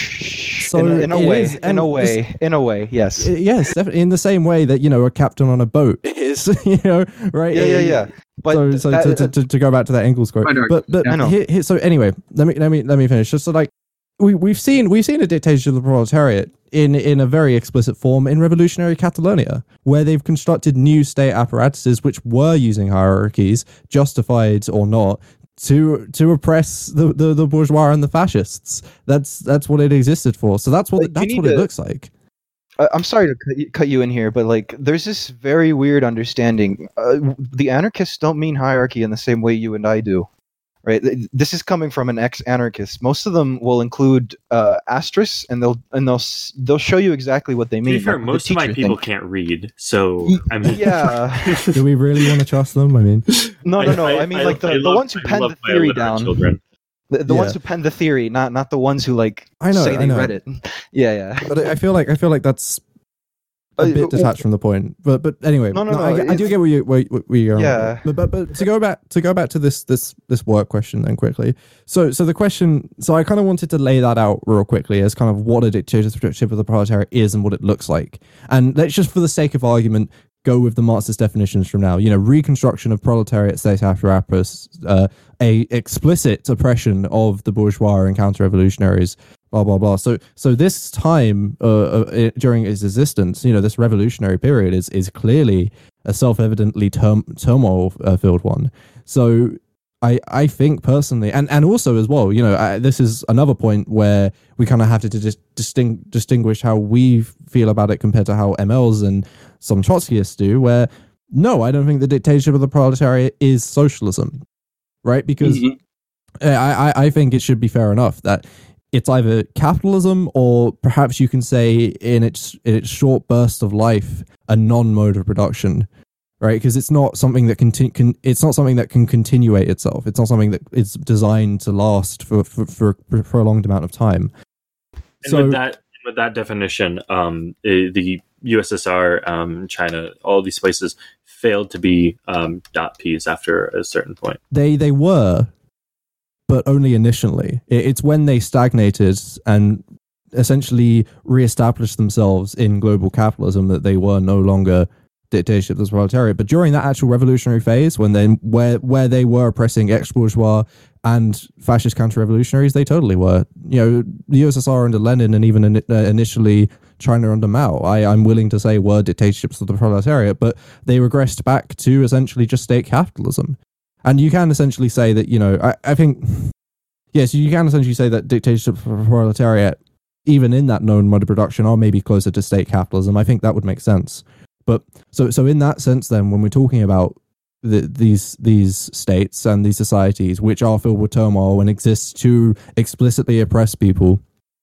So in, a- in a it way, is, in and a way, in a way, yes. Uh, Yes, definitely. In the same way that, you know, a captain on a boat is, you know, right? yeah, yeah, yeah. But so, so that- to, to, to, to go back to that Engels quote, Fine, but but I know. here, here, so anyway, let me let me let me finish. Just so like we we've seen we've seen a dictatorship of the proletariat in in a very explicit form in revolutionary Catalonia, where they've constructed new state apparatuses which were using hierarchies, justified or not, to to oppress the, the, the bourgeois and the fascists. That's that's what it existed for. So that's what Like, you that's need what it to- looks like. I- I'm sorry to cut you, cut you in here, but like, there's this very weird understanding. Uh, the anarchists don't mean hierarchy in the same way you and I do, right? Th- This is coming from an ex-anarchist. Most of them will include uh, asterisks, and they'll and they'll s- they'll show you exactly what they To mean. be fair, like the most of my teacher people thing. can't read, so Y- I mean, yeah. Do we really want to trust them? I mean, No, no, no. I, mean, like the, I the love- ones who I penned love the my theory illiterate down. Children. The, the Yeah. ones who penned the theory, not not the ones who like I know, say I they know. read it. Yeah, yeah. but I I feel like I feel like that's a Uh, bit detached from the point. But but anyway, No, no, no, I, I do it's- get where you where, where you're. Yeah. But, but but to go back to go back to this this this work question then quickly. So so the question. So I kind of wanted to lay that out real quickly as kind of what a dictatorship of the proletariat is and what it looks like. And let's just, for the sake of argument, go with the Marxist definitions from now. You know, reconstruction of proletariat state apparatus, uh, a explicit oppression of the bourgeois and counter-revolutionaries, blah blah blah. So so this time uh, uh, during its existence, you know, this revolutionary period is is clearly a self-evidently term, turmoil-filled one. So I I think personally, and and also as well, you know, I, this is another point where we kind of have to dis- disting- distinguish how we feel about it compared to how M Ls and some Trotskyists do. Where no, I don't think the dictatorship of the proletariat is socialism, right? Because Mhm. I, I I think it should be fair enough that it's either capitalism or perhaps you can say in its in its short burst of life a non-mode of production, right? Because it's not something that can, can it's not something that can continuate itself. It's not something that is designed to last for for for, for a prolonged amount of time. And So with that, with that definition, um, eh, the U S S R, um, China, all these places failed to be um, dot Ps after a certain point. they they were, but only initially. It, it's when they stagnated and essentially reestablished themselves in global capitalism that they were no longer dictatorship of the proletariat. But during that actual revolutionary phase, when they where where they were oppressing ex-bourgeois and fascist counter-revolutionaries, they totally were. You know, the U S S R under Lenin and even in, uh, initially China under Mao, I, I'm willing to say were dictatorships of the proletariat, but they regressed back to essentially just state capitalism. And you can essentially say that, you know, I, I think, yes, you can essentially say that dictatorship of the proletariat, even in that known mode of production, are maybe closer to state capitalism. I think that would make sense. But so so in that sense, then, when we're talking about the, these these states and these societies which are filled with turmoil and exist to explicitly oppress people,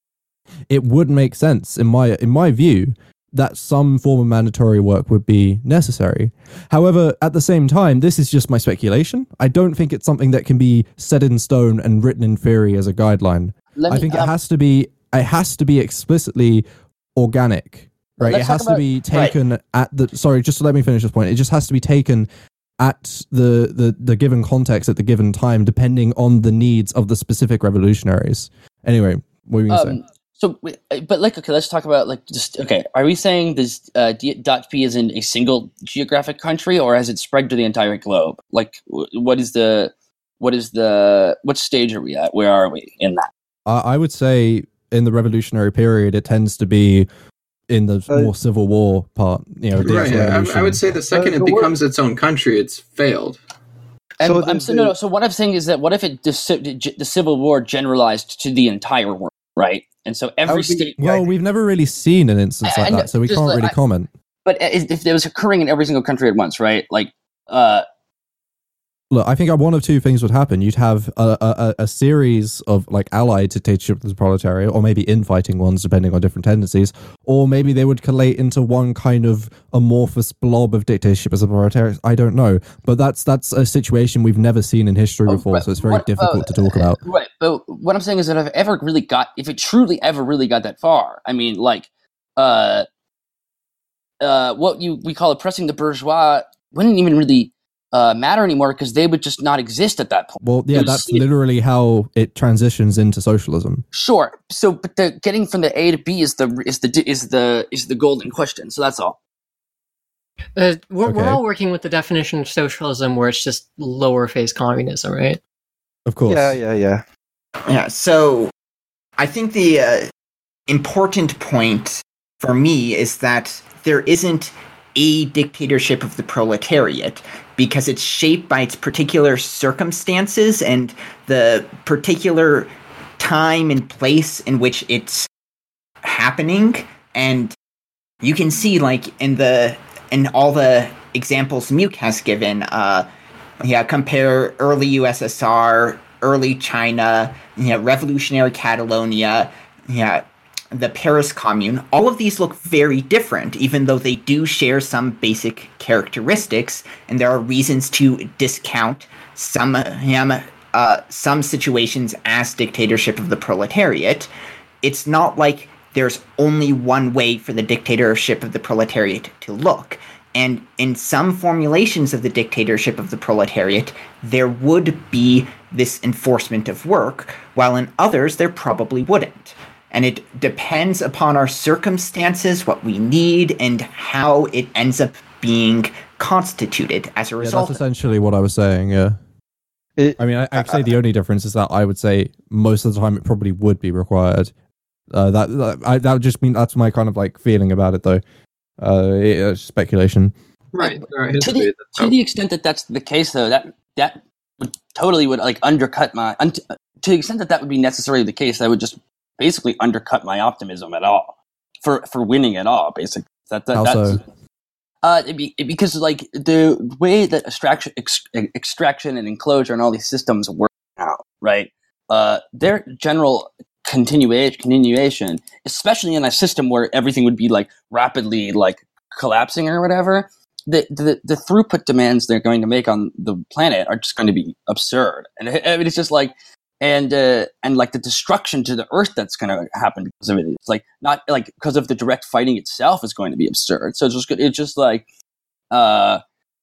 it would make sense, in my in my view, that some form of mandatory work would be necessary. However, at the same time, this is just my speculation. I don't think it's something that can be set in stone and written in theory as a guideline. Let I me, think it um, has to be it has to be explicitly organic, right? Let's It has talk to about- be taken at the sorry, just to let me finish this point. It just has to be taken at the, the, the given context at the given time, depending on the needs of the specific revolutionaries. Anyway, what were you going to Um, say? so, wait, uh, but like, okay, let's talk about like just okay. Are we saying this uh, D- dot P is in a single geographic country, or has it spread to the entire globe? Like, w- what is the what is the what stage are we at? Where are we in that? I, I would say in the revolutionary period, it tends to be in the Uh, more civil war part. You know, the Right. actual I, I revolution. would say the second Uh, it the wor- becomes its own country, it's failed. And So I'm the- so, no, no. So what I'm saying is that what if it the, ci- the Civil War generalized to the entire world, right? And so every would be- state. Well, we've never really seen an instance I- like I know, that, so we just can't like- really I- comment. But if if it was occurring in every single country at once, right? Like, uh, Look, I think one of two things would happen. You'd have a, a, a series of like allied dictatorship of the proletariat, or maybe infighting ones, depending on different tendencies, or maybe they would collate into one kind of amorphous blob of dictatorship as a proletariat. I don't know, but that's that's a situation we've never seen in history Oh, before, right. so it's very What- difficult uh, to talk about. right. But what I'm saying is that if it ever really got, if it truly ever really got that far, I mean, like, uh, uh, what you we call oppressing the bourgeois wouldn't even really uh, matter anymore because they would just not exist at that point. Well, yeah, You that's see it- literally how it transitions into socialism. Sure. So, but the getting from the A to B is the is the is the is the golden question. So that's all. Uh, we're, we're Okay. all working with the definition of socialism where it's just lower phase communism, right? Of course. Yeah, yeah, yeah. Yeah, so I think the uh, important point for me is that there isn't a dictatorship of the proletariat because it's shaped by its particular circumstances and the particular time and place in which it's happening. And you can see, like, in the in all the examples Muke has given, uh, yeah, compare early U S S R, early China, yeah, revolutionary Catalonia, yeah, the Paris Commune. All of these look very different, even though they do share some basic characteristics, and there are reasons to discount some um, uh, some situations as dictatorship of the proletariat. It's not like there's only one way for the dictatorship of the proletariat to look. And in some formulations of the dictatorship of the proletariat, there would be this enforcement of work, while in others there probably wouldn't. And it depends upon our circumstances, what we need, and how it ends up being constituted as a Yeah, result. that's essentially what I was saying, yeah. It, I mean, I, I'd say the only difference is that I would say most of the time it probably would be required. Uh, that that, I, that would just mean that's my kind of like feeling about it, though. Uh, it, uh, speculation. Right. Our To history, the, that's to how- the extent that that's the case, though, that that would totally would like undercut my. Un- to the extent that that would be necessarily the case, that would just basically undercut my optimism at all for for winning at all. Basically, that, that How that's. so? Uh, it'd be, it- because like the way that extraction, ex, extraction and enclosure and all these systems work now, right? Uh, their general continuation, continuation, especially in a system where everything would be like rapidly like collapsing or whatever. The, the the throughput demands they're going to make on the planet are just going to be absurd, and it, I mean, it's just like, and uh, and like the destruction to the Earth that's going to happen because of it. It's like not like because of the direct fighting itself is going to be absurd. So it's just it's just like, uh,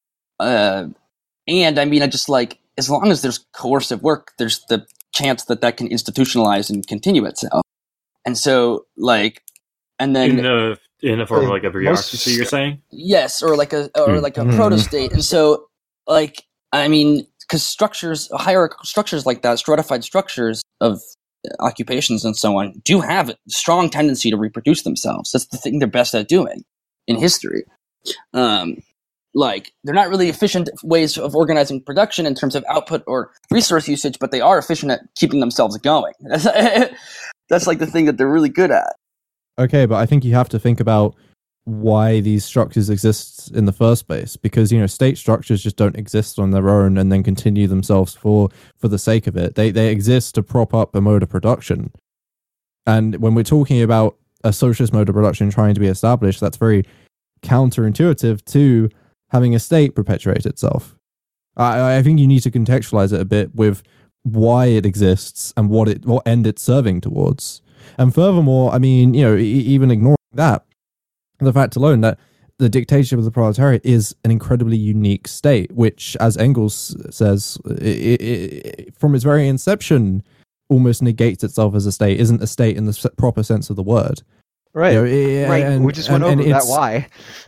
uh, and I mean, I just like as long as there's coercive work, there's the chance that that can institutionalize and continue itself. And so like, and then in the in the form of like a Most- bureaucracy, you're saying? yes, or like a or Hmm. like a Mhm. proto state. And so like I mean, because structures, hierarchical structures like that, stratified structures of occupations and so on, do have a strong tendency to reproduce themselves. That's the thing they're best at doing in history. Um, like they're not really efficient ways of organizing production in terms of output or resource usage, but they are efficient at keeping themselves going. That's, that's like the thing that they're really good at. Okay, but I think you have to think about why these structures exist in the first place, because you know state structures just don't exist on their own and then continue themselves for for the sake of it. They they exist to prop up a mode of production, and when we're talking about a socialist mode of production trying to be established, that's very counterintuitive to having a state perpetuate itself. I, I think you need to contextualize it a bit with why it exists and what it what end it's serving towards. And furthermore, I mean, you know, e- even ignoring that, the fact alone that the dictatorship of the proletariat is an incredibly unique state, which, as Engels says, it, it, it, from its very inception, almost negates itself as a state, isn't a state in the s- proper sense of the word. Right, You know, it- Right. and- we just went and- over and that it's- why.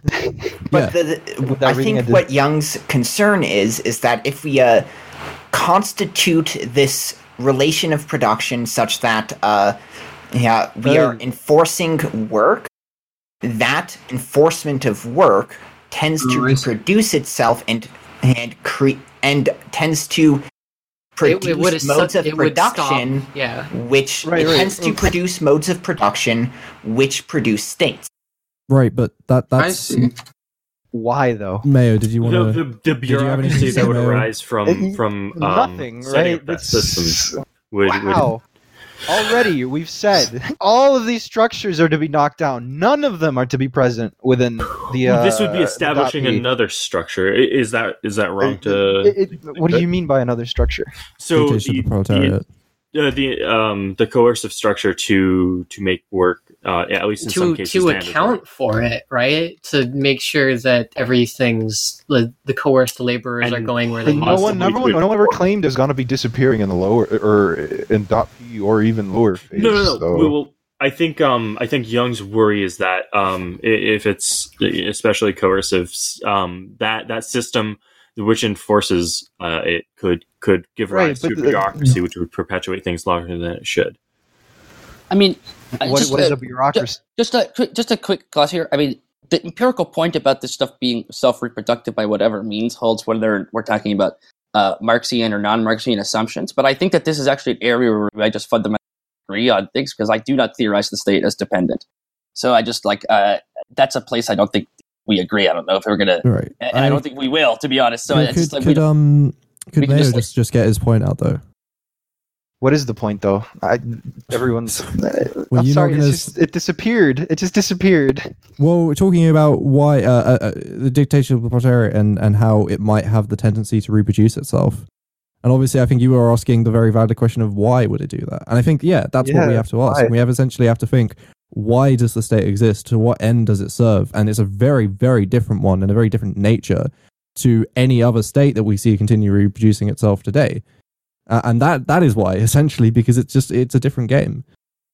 But Yeah. the, the, Without I reading think it, what Young's concern is is that if we uh, constitute this relation of production such that uh, yeah, we are Right. enforcing work, that enforcement of work tends to Oh, I see. reproduce itself and and cre- and tends to produce it would modes of it would stop- production yeah. which Right, it right. tends to produce modes of production which produce states. Right, but that I that's see. why Why though? Mayo. Did you want The, to? the, the you have anything bureaucracy to say, that would Mayo? arise from Uh, from um, Nothing, setting right? up that It's- system would, would Wow. Already, we've said all of these structures are to be knocked down. None of them are to be present within the. Uh, Well, this would be the establishing .p. another structure. I- Is that is that wrong to? It- it- what do you mean by another structure? so Dictatorship the, of the proletariat. the, uh, the um the coercive structure to to make work uh, at least in some to cases to mandatory. account for it, right? To make sure that everything's the, the coerced laborers And- are going where they And need no to. one, possibly no one, could- no one ever claimed is going to be disappearing in the lower or in dot P or even lower phase. No, no, no. so- We will, I think um I think Young's worry is that um i- if it's especially coercive, um that that system which enforces uh, it could could give Right, rise to but the- bureaucracy, which would perpetuate things longer than it should. I mean, uh, What, just, what is uh, a bureaucracy? just a quick, just a quick gloss here. I mean, the empirical point about this stuff being self-reproductive by whatever means holds whether we're talking about uh, Marxian or non-Marxian assumptions. But I think that this is actually an area where I just fundamentally agree on things because I do not theorize the state as dependent. So I just like uh, that's a place I don't think we agree. I don't know if we're gonna, Right. and I, don't think we will, to be honest. So could, it's just like we could don't- um could we can Mayo just, just, like- just get his point out though? What is the point, though? I, everyone's. Well, I'm you're sorry. not It's gonna just, it disappeared. It just disappeared. Well, we're talking about why uh, uh, uh, the dictatorship of the proletariat and, and how it might have the tendency to reproduce itself. And obviously, I think you were asking the very valid question of why would it do that? And I think, yeah, that's what we Yeah, have to ask. why? And we have essentially have to think, why does the state exist? To what end does it serve? And it's a very, very different one and a very different nature to any other state that we see continue reproducing itself today. Uh, and that that is why, essentially, because it's just it's a different game.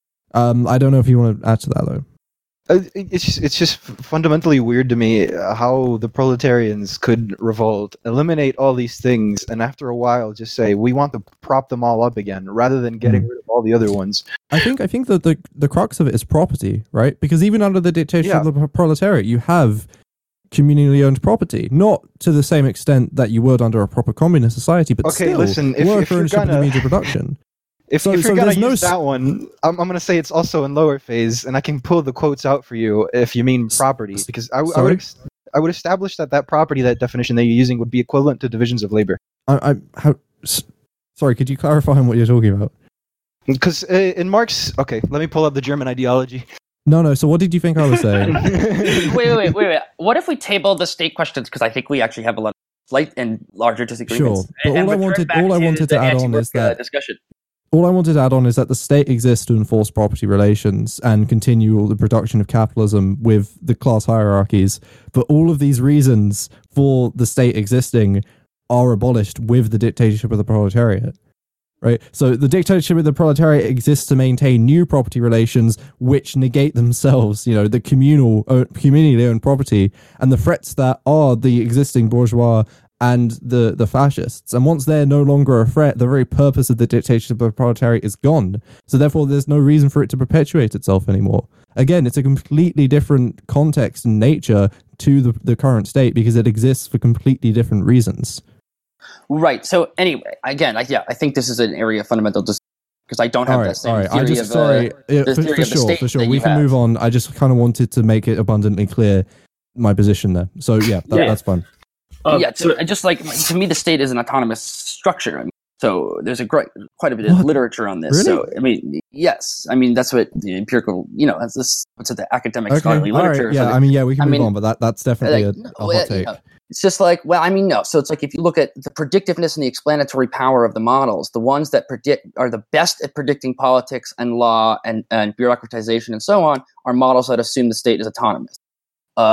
Um, I don't know if you want to add to that though. Uh, It's just, it's just fundamentally weird to me uh, how the proletarians could revolt, eliminate all these things, and after a while just say we want to prop them all up again, rather than getting Hmm. rid of all the other ones. I think I think that the the crux of it is property, right? Because even under the dictatorship Yeah. of the pro- proletariat, you have communally owned property, not to the same extent that you would under a proper communist society, but Okay, still, listen, if- work if you're ownership of the gonna- means of production. If, So- if so you're gonna there's no use s- that one, I'm, I'm gonna say it's also in lower phase, and I can pull the quotes out for you if you mean property, because I, w- I Sorry? would ex- I would establish that that property, that definition that you're using, would be equivalent to divisions of labor. I, I how, s- sorry, could you clarify on what you're talking about? Because uh, in Marx, okay, let me pull up the German ideology. No, no. So what did you think I was saying? wait, wait, wait, wait, wait. What if we table the state questions? Because I think we actually have a lot of slight and larger disagreements. Sure, but And all I return wanted- back all I wanted to the add on anti-work, is that- uh, discussion. All I wanted to add on is that the state exists to enforce property relations and continue all the production of capitalism with the class hierarchies. But all of these reasons for the state existing are abolished with the dictatorship of the proletariat. Right? So the dictatorship of the proletariat exists to maintain new property relations which negate themselves, you know, the communal, uh, communally owned property and the threats that are the existing bourgeois and the, the fascists. And once they're no longer a threat, the very purpose of the dictatorship of the proletariat is gone. So therefore, there's no reason for it to perpetuate itself anymore. Again, it's a completely different context and nature to the, the current state because it exists for completely different reasons. Right. So anyway, again, I, yeah, I think this is an area of fundamental dis- because I don't have All the right, same all right. theory I just, of, uh, sorry, yeah, the for, theory for of the sure, state for sure. that We you can have. move on. I just kind of wanted to make it abundantly clear my position there. So yeah, that, Yeah. that's fine. Um, yeah, so- to, just like to me, the state is an autonomous structure. I mean, so there's a great, quite a bit of What? literature on this. Really? So I mean, yes, I mean that's what the empirical, you know, that's this what's it, the academic Okay, scholarly all literature. right. so Yeah, the- I mean, yeah, we can I move mean, on, but that that's definitely like, a, no, a well, hot you take. know, it's just like, well, I mean, no. So it's like if you look at the predictiveness and the explanatory power of the models, the ones that predict are the best at predicting politics and law and, and bureaucratization and so on are models that assume the state is autonomous. Uh,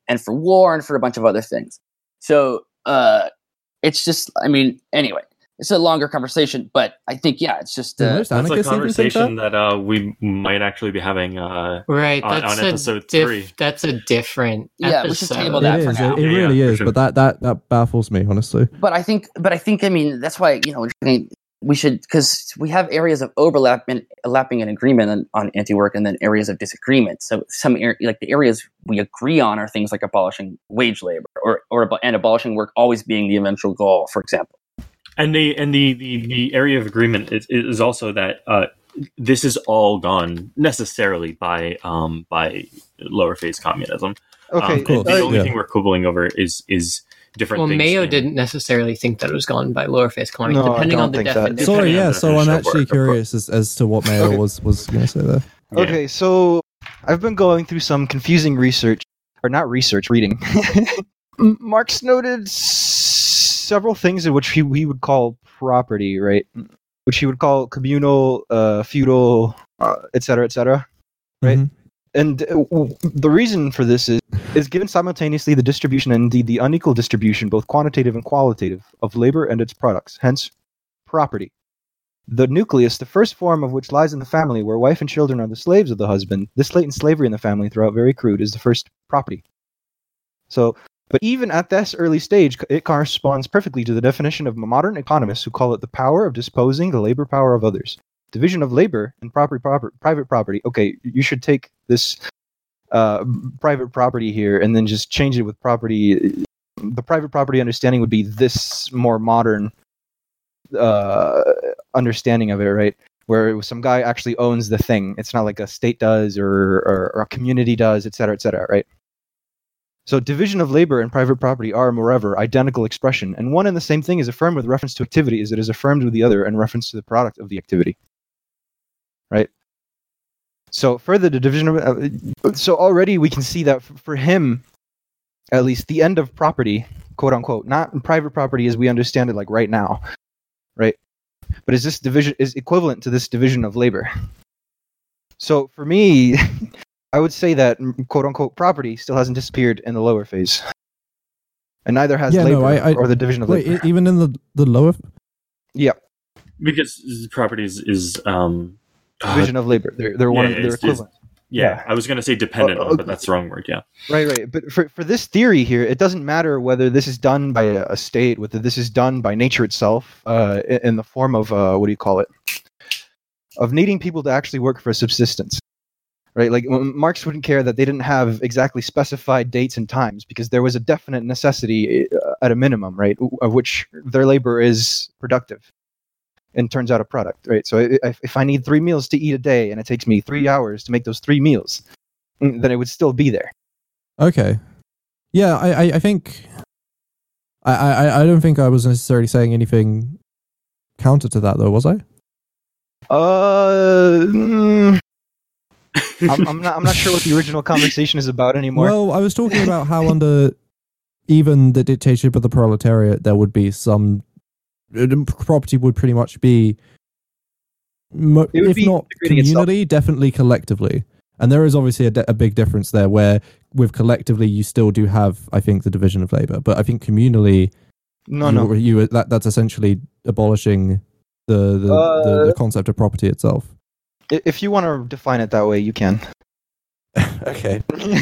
and for war and for a bunch of other things. So uh, it's just, I mean, anyway, it's a longer conversation, but I think, yeah, it's just Do uh, most That's a anarchists even think conversation that? that uh, we might actually be having uh, Right, on, that's on a episode diff- three. That's a different Yeah, we should episode. table It that for is. now. It, it Yeah, really for is. sure. But that, that that baffles me, honestly. but I think, but I think, I mean, that's why, you know, I mean, we should, because we have areas of overlap and overlapping in agreement on, on anti-work, and then areas of disagreement. So some ar- like the areas we agree on are things like abolishing wage labor, or or abo- and abolishing work always being the eventual goal, for example. And the and the, the, the area of agreement is, is also that uh, this is all gone necessarily by um, by lower phase communism. Okay, Um, Of course, and the only yeah. thing we're quibbling over is is different Well, things. Mayo in- didn't necessarily think that it was gone by lowerface communism, No, I depending don't on the think that. definition. Sorry, Depending on yeah. the So I'm definition of actually work, of course. curious as, as to what Mayo Okay. was was going to say there. Yeah. Okay, so I've been going through some confusing research, or not research, reading. M- Marx noted s- several things in which he, he would call property, right? Which he would call communal, uh, feudal, uh, et cetera, et cetera. Right. Mhm. And uh, w- the reason for this is, is given simultaneously the distribution and indeed the unequal distribution, both quantitative and qualitative, of labor and its products, hence property. The nucleus, the first form of which lies in the family, where wife and children are the slaves of the husband, this latent slavery in the family, throughout very crude, is the first property. So, but even at this early stage, it corresponds perfectly to the definition of modern economists who call it the power of disposing the labor power of others. Division of labor and property, proper, private property. Okay, you should take this uh, private property here and then just change it with property. The private property understanding would be this more modern uh, understanding of it, right? Where some guy actually owns the thing. It's not like a state does or, or, or a community does, et cetera, et cetera, right? So division of labor and private property are, moreover, identical expression, and one and the same thing is affirmed with reference to activity as it is affirmed with the other in reference to the product of the activity. Right? So further, the division of... Uh, so already we can see that f- for him, at least, the end of property, quote unquote, not private property as we understand it like right now, right? But is this division is equivalent to this division of labor. So for me, I would say that quote unquote property still hasn't disappeared in the lower phase, and neither has Yeah, no, labor I- I- or the division of Wait, labor. e- even in the the lower. yeah, because property is, is um, uh, division of labor. They're they're one. yeah, of, they're it's- it's- equivalent. yeah, yeah. I was going to say dependent Uh, on, but okay. that's the wrong word. Yeah. Right, right. But for for this theory here, it doesn't matter whether this is done by a, a state, whether this is done by nature itself, uh, in, in the form of uh, what do you call it, of needing people to actually work for subsistence. Right, like M- Marx wouldn't care that they didn't have exactly specified dates and times because there was a definite necessity uh, at a minimum, right, of which their labor is productive and turns out a product, right? So if, if I need three meals to eat a day and it takes me three hours to make those three meals, mm, then it would still be there. Okay. Yeah, I, I, I think. I, I, I don't think I was necessarily saying anything counter to that, though, was I? Uh, mm, I'm, I'm not. I'm not sure what the original conversation is about anymore. Well, I was talking about how under even the dictatorship of the proletariat, there would be some uh, property would pretty much be, mo- It would if be not integrating itself. community, definitely collectively. And there is obviously a, de- a big difference there, where with collectively you still do have, I think, the division of labor, but I think communally, no, you, no. you that that's essentially abolishing the the, Uh, the the concept of property itself. I- If you want to define it that way, you can. Okay.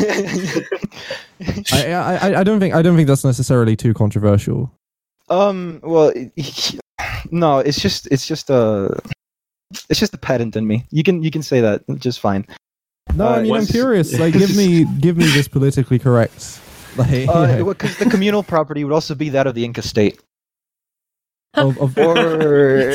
I, I I don't think I don't think that's necessarily too controversial. um. Well, no. It's just. It's just a. It's just a pedant in me. You can. You can say that just fine. No, Uh, I mean I'm what's- curious. Like, give me give me this politically correct. Like, you know, Because the communal property would also be that of the Inca state, of, of, or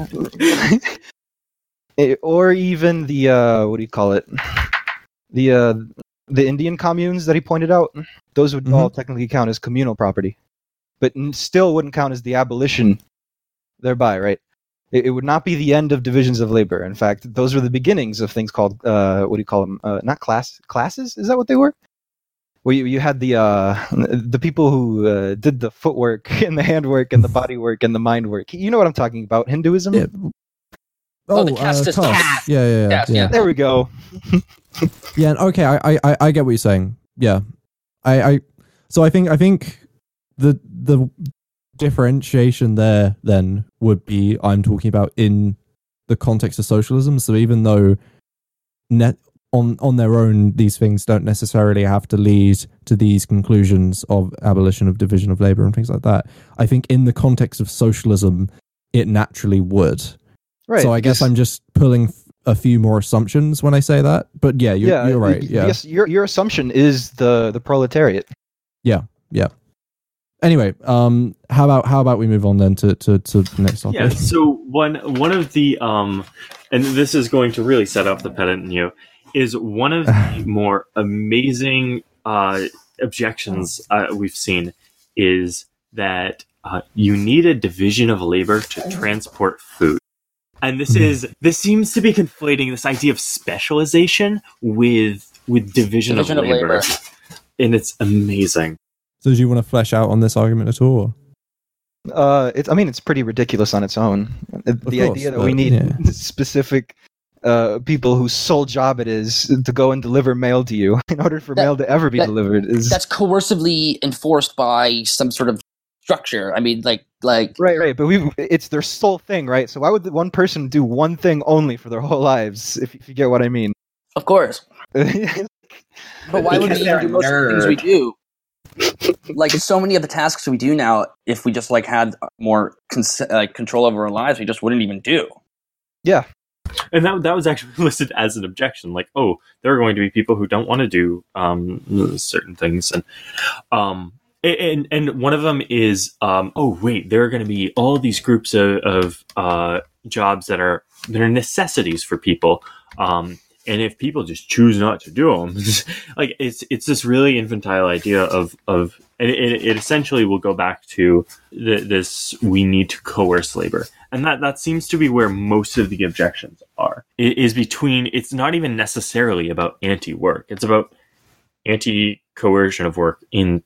it- or even the uh, what do you call it? The uh, the Indian communes that he pointed out. Those would all technically count as communal property, but n- still wouldn't count as the abolition thereby, right? It, it would not be the end of divisions of labor. In fact, those were the beginnings of things called uh, what do you call them? Uh, not class classes. Is that what they were? Where you, you had the uh, the people who uh, did the footwork and the handwork and the body work and the mind work. You know what I'm talking about? Hinduism. yeah. Oh, the caste uh, system. caste. Yeah, yeah, yeah. Caste, yeah. yeah. There we go. Yeah, okay, I, I, I- I get what you're saying. Yeah. I, I so I think I think the the differentiation there then would be I'm talking about in the context of socialism. So even though net on on their own these things don't necessarily have to lead to these conclusions of abolition of division of labor and things like that, I think in the context of socialism it naturally would. Right. So I guess because- I'm just pulling f- a few more assumptions when I say that. But yeah, you're, yeah, you're right. y- Yeah. Yes, your your assumption is the the proletariat. Yeah. Yeah. Anyway, um, how about how about we move on then to to, to the next topic? Yeah. So one one of the um, and this is going to really set up the pedant in you, is one of the more amazing uh, objections uh, we've seen is that uh, you need a division of labor to transport food. And this is this seems to be conflating this idea of specialization with with division, Division of, of labor. labor. And it's amazing. So do you want to flesh out on this argument at all? Uh, it's I mean it's pretty ridiculous on its own. The course, idea that but, we need yeah. specific uh, people whose sole job it is to go and deliver mail to you in order for That- mail to ever be that- delivered is That's coercively enforced by some sort of structure. I mean, like, like right, right. But we it's their sole thing, right? So why would the one person do one thing only for their whole lives? If, if you get what I mean. of course. But why would Because we they're even do most of the things nerd. we do? Like so many of the tasks we do now, if we just like had more cons- like control over our lives, we just wouldn't even do. Yeah. And that that was actually listed as an objection. Like, oh, there are going to be people who don't want to do um, certain things, and um, and and one of them is um, oh wait, there are going to be all these groups of, of uh, jobs that are that are necessities for people. Um, and if people just choose not to do them, like it's it's this really infantile idea of of and it, it essentially will go back to the, this we need to coerce labor, and that that seems to be where most of the objections are. It is between it's not even necessarily about anti-work; it's about anti-coercion of work in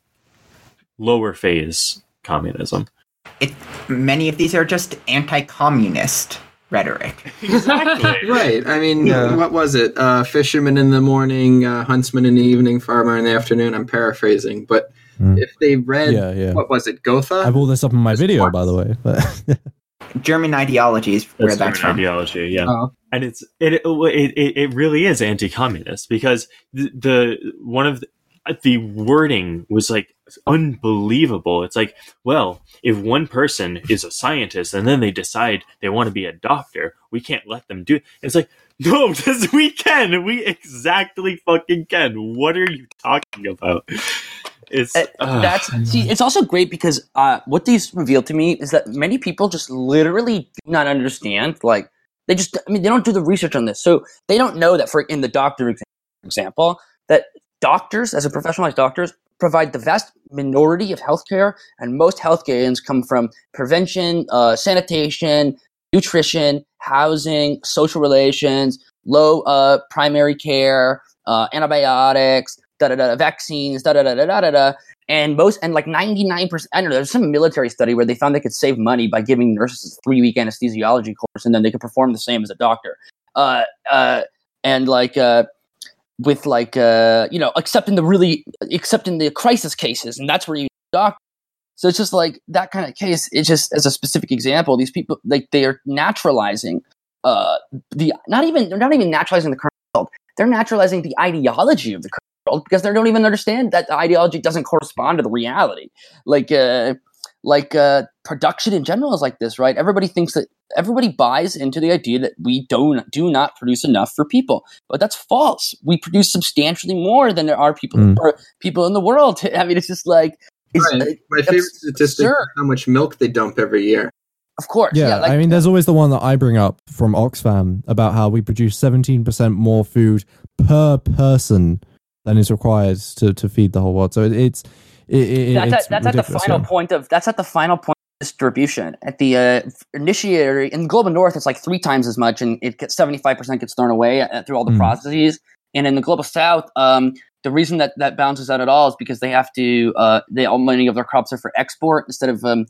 lower phase communism. It, many of these are just anti-communist rhetoric. Exactly. Right. I mean, Yeah. what was it? Uh, fisherman in the morning, uh, huntsman in the evening, farmer in the afternoon. I'm paraphrasing, but Mm. if they read, Yeah, yeah. what was it, Gotha? I have all this up in my Just video, once. by the way. But German ideology is where That's that's German from. ideology, yeah. Oh. And it's it it, it it really is anti-communist because the, the one of the, the wording was like unbelievable. It's like, well, if one person is a scientist and then they decide they want to be a doctor, we can't let them do it. It's like, no, this we can. We exactly fucking can. What are you talking about? It's Uh, ugh. That's see. It's also great because uh, what these reveal to me is that many people just literally do not understand. Like they just, I mean, they don't do the research on this, so they don't know that. For in the doctor exa- example, that doctors, as a professionalized doctors, provide the vast minority of healthcare, and most health gains come from prevention, uh, sanitation, nutrition, housing, social relations, low uh, primary care, uh, antibiotics. Da, da, da, vaccines, da da da da da da da, and most and like ninety nine percent. I don't know. There's some military study where they found they could save money by giving nurses a three week anesthesiology course, and then they could perform the same as a doctor. Uh, uh, and like uh, with like uh, you know, except in the really, except in the crisis cases, and that's where you doctor. So it's just like that kind of case. It's just as a specific example, these people like they are naturalizing uh the not even they're not even naturalizing the current world. They're naturalizing the ideology of the current world because they don't even understand that the ideology doesn't correspond to the reality. Like, uh, like uh, production in general is like this, right? Everybody thinks that everybody buys into the idea that we don't do not produce enough for people, but that's false. We produce substantially more than there are people Mm. or people in the world. I mean, it's just like, it's, Right. uh, My favorite abs- statistic absurd. is how much milk they dump every year. Of course, yeah, yeah. like, I mean, there's always the one that I bring up from Oxfam about how we produce seventeen percent more food per person than is required to, to feed the whole world. So it, it's it, it, that's, it's at, that's at the ridiculous, final yeah. point of that's at the final point of distribution. At the uh, initiatory in the global north, it's like three times as much, and it gets seventy five percent gets thrown away uh, through all the Mm. processes. And in the global south, um, the reason that that balances out at all is because they have to uh, they all many of their crops are for export instead of um,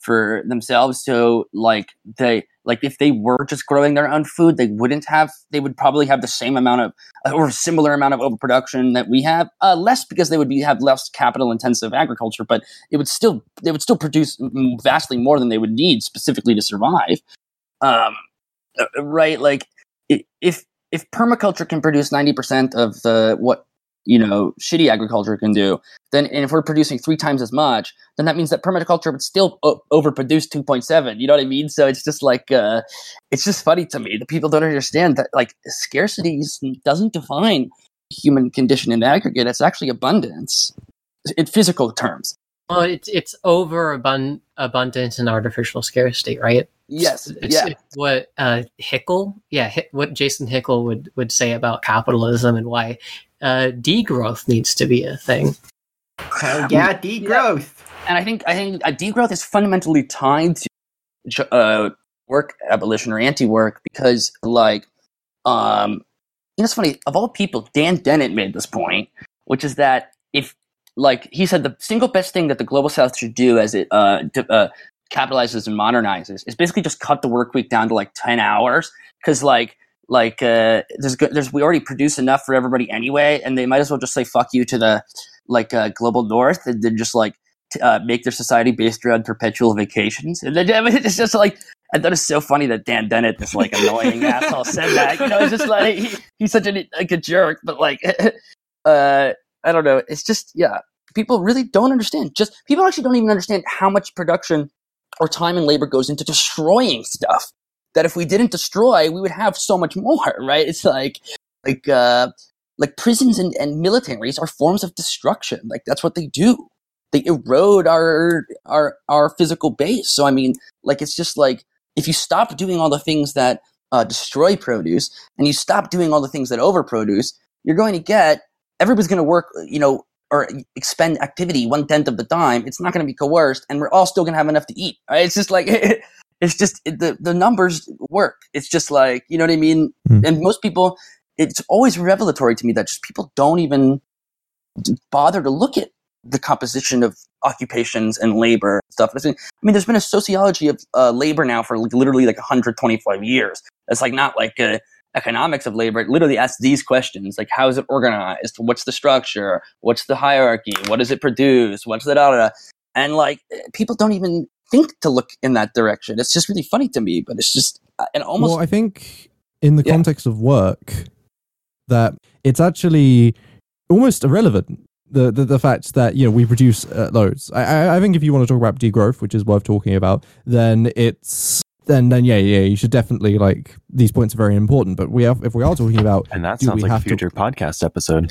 for themselves. So like they like if they were just growing their own food, they wouldn't have. They would probably have the same amount of or similar amount of overproduction that we have. Uh, less because they would be have less capital intensive agriculture, but it would still they would still produce vastly more than they would need specifically to survive. Um, right? Like if if permaculture can produce ninety percent of the what you know shitty agriculture can do, then and if we're producing three times as much, then that means that permaculture would still o- overproduce two point seven. You know what I mean? So it's just like uh, it's just funny to me that people don't understand that like scarcity doesn't define human condition in aggregate. It's actually abundance in physical terms. Well, it's it's over abund- abundance and artificial scarcity, right? Yes, it's, yeah. It's what uh, Hickel, yeah, H- what Jason Hickel would, would say about capitalism and why uh, degrowth needs to be a thing. Hell yeah, degrowth. And I think I think uh, degrowth is fundamentally tied to uh, work abolition or anti-work because, like, um, you know, it's funny. Of all people, Dan Dennett made this point, which is that if, like, he said the single best thing that the global South should do as it uh, d- uh, capitalizes and modernizes is basically just cut the work week down to like ten hours because, like. Like uh, there's there's we already produce enough for everybody anyway, and they might as well just say fuck you to the like uh, global north, and then just like t- uh, make their society based around perpetual vacations. And then I mean, it's just like I thought it's so funny that Dan Dennett, this like annoying asshole, said that. You know, it's just like he, he's such a like a jerk, but like uh, I don't know. It's just yeah, people really don't understand. Just people actually don't even understand how much production or time and labor goes into destroying stuff. That if we didn't destroy, we would have so much more, right? It's like, like, uh, like prisons and, and militaries are forms of destruction. Like that's what they do. They erode our our our physical base. So I mean, like it's just like if you stop doing all the things that uh, destroy produce and you stop doing all the things that overproduce, you're going to get everybody's going to work, you know, or expend activity one tenth of the time. It's not going to be coerced, and we're all still going to have enough to eat. Right? It's just like. It's just it, the the numbers work. It's just like you know what I mean. Mm. And most people, it's always revelatory to me that just people don't even bother to look at the composition of occupations and labor and stuff. I mean, there's been a sociology of uh, labor now for like, literally like one hundred twenty-five years. It's like not like uh, economics of labor. It literally asks these questions: like how is it organized? What's the structure? What's the hierarchy? What does it produce? What's the da da da? And like people don't even think to look in that direction. It's just really funny to me, but it's just and almost. Well, I think in the yeah. context of work, that it's actually almost irrelevant. The the, the fact that you know we produce uh, loads. I, I I think if you want to talk about degrowth, which is worth talking about, then it's then then yeah yeah you should definitely like these points are very important. But we have if we are talking about and that sounds like a future to... podcast episode.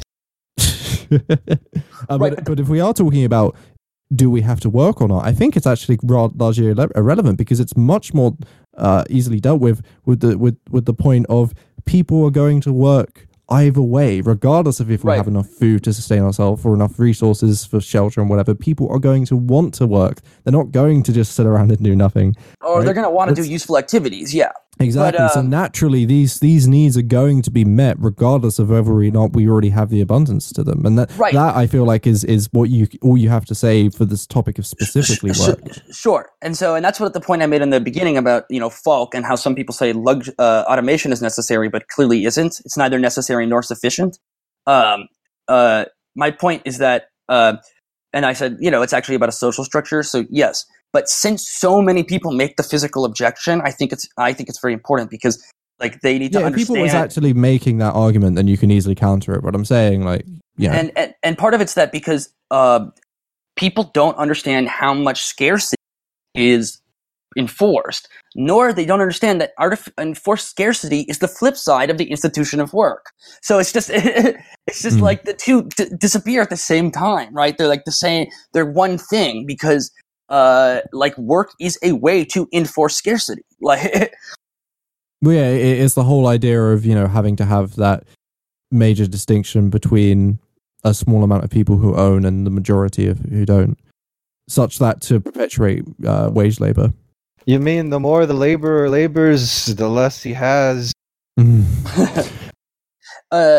uh, right. but, but if we are talking about. Do we have to work or not? I think it's actually largely irrelevant because it's much more uh, easily dealt with with the with, with the point of people are going to work either way, regardless of if we right. have enough food to sustain ourselves or enough resources for shelter and whatever. People are going to want to work. They're not going to just sit around and do nothing. Or right? they're going to want to do useful activities. Yeah. Exactly. But, um, so naturally, these these needs are going to be met regardless of whether or not we already have the abundance to them, and that right. that I feel like is is what you all you have to say for this topic of specifically work. Sure. And so, and that's what the point I made in the beginning about you know Falk and how some people say lug- uh, automation is necessary, but clearly isn't. It's neither necessary nor sufficient. Um, uh, my point is that, uh, and I said you know it's actually about a social structure. So yes. But since so many people make the physical objection, I think it's I think it's very important because like they need to yeah, understand. If people was actually making that argument, then you can easily counter it. But I'm saying, like, yeah, and and, and part of it's that because uh, people don't understand how much scarcity is enforced, nor they don't understand that artif- enforced scarcity is the flip side of the institution of work. So it's just it's just mm. like the two d- disappear at the same time, right? They're like the same. They're one thing because. Uh, like work is a way to enforce scarcity. Like, well, yeah, it's the whole idea of you know having to have that major distinction between a small amount of people who own and the majority of who don't, such that to perpetuate uh, wage labor. You mean the more the laborer labors, the less he has? uh,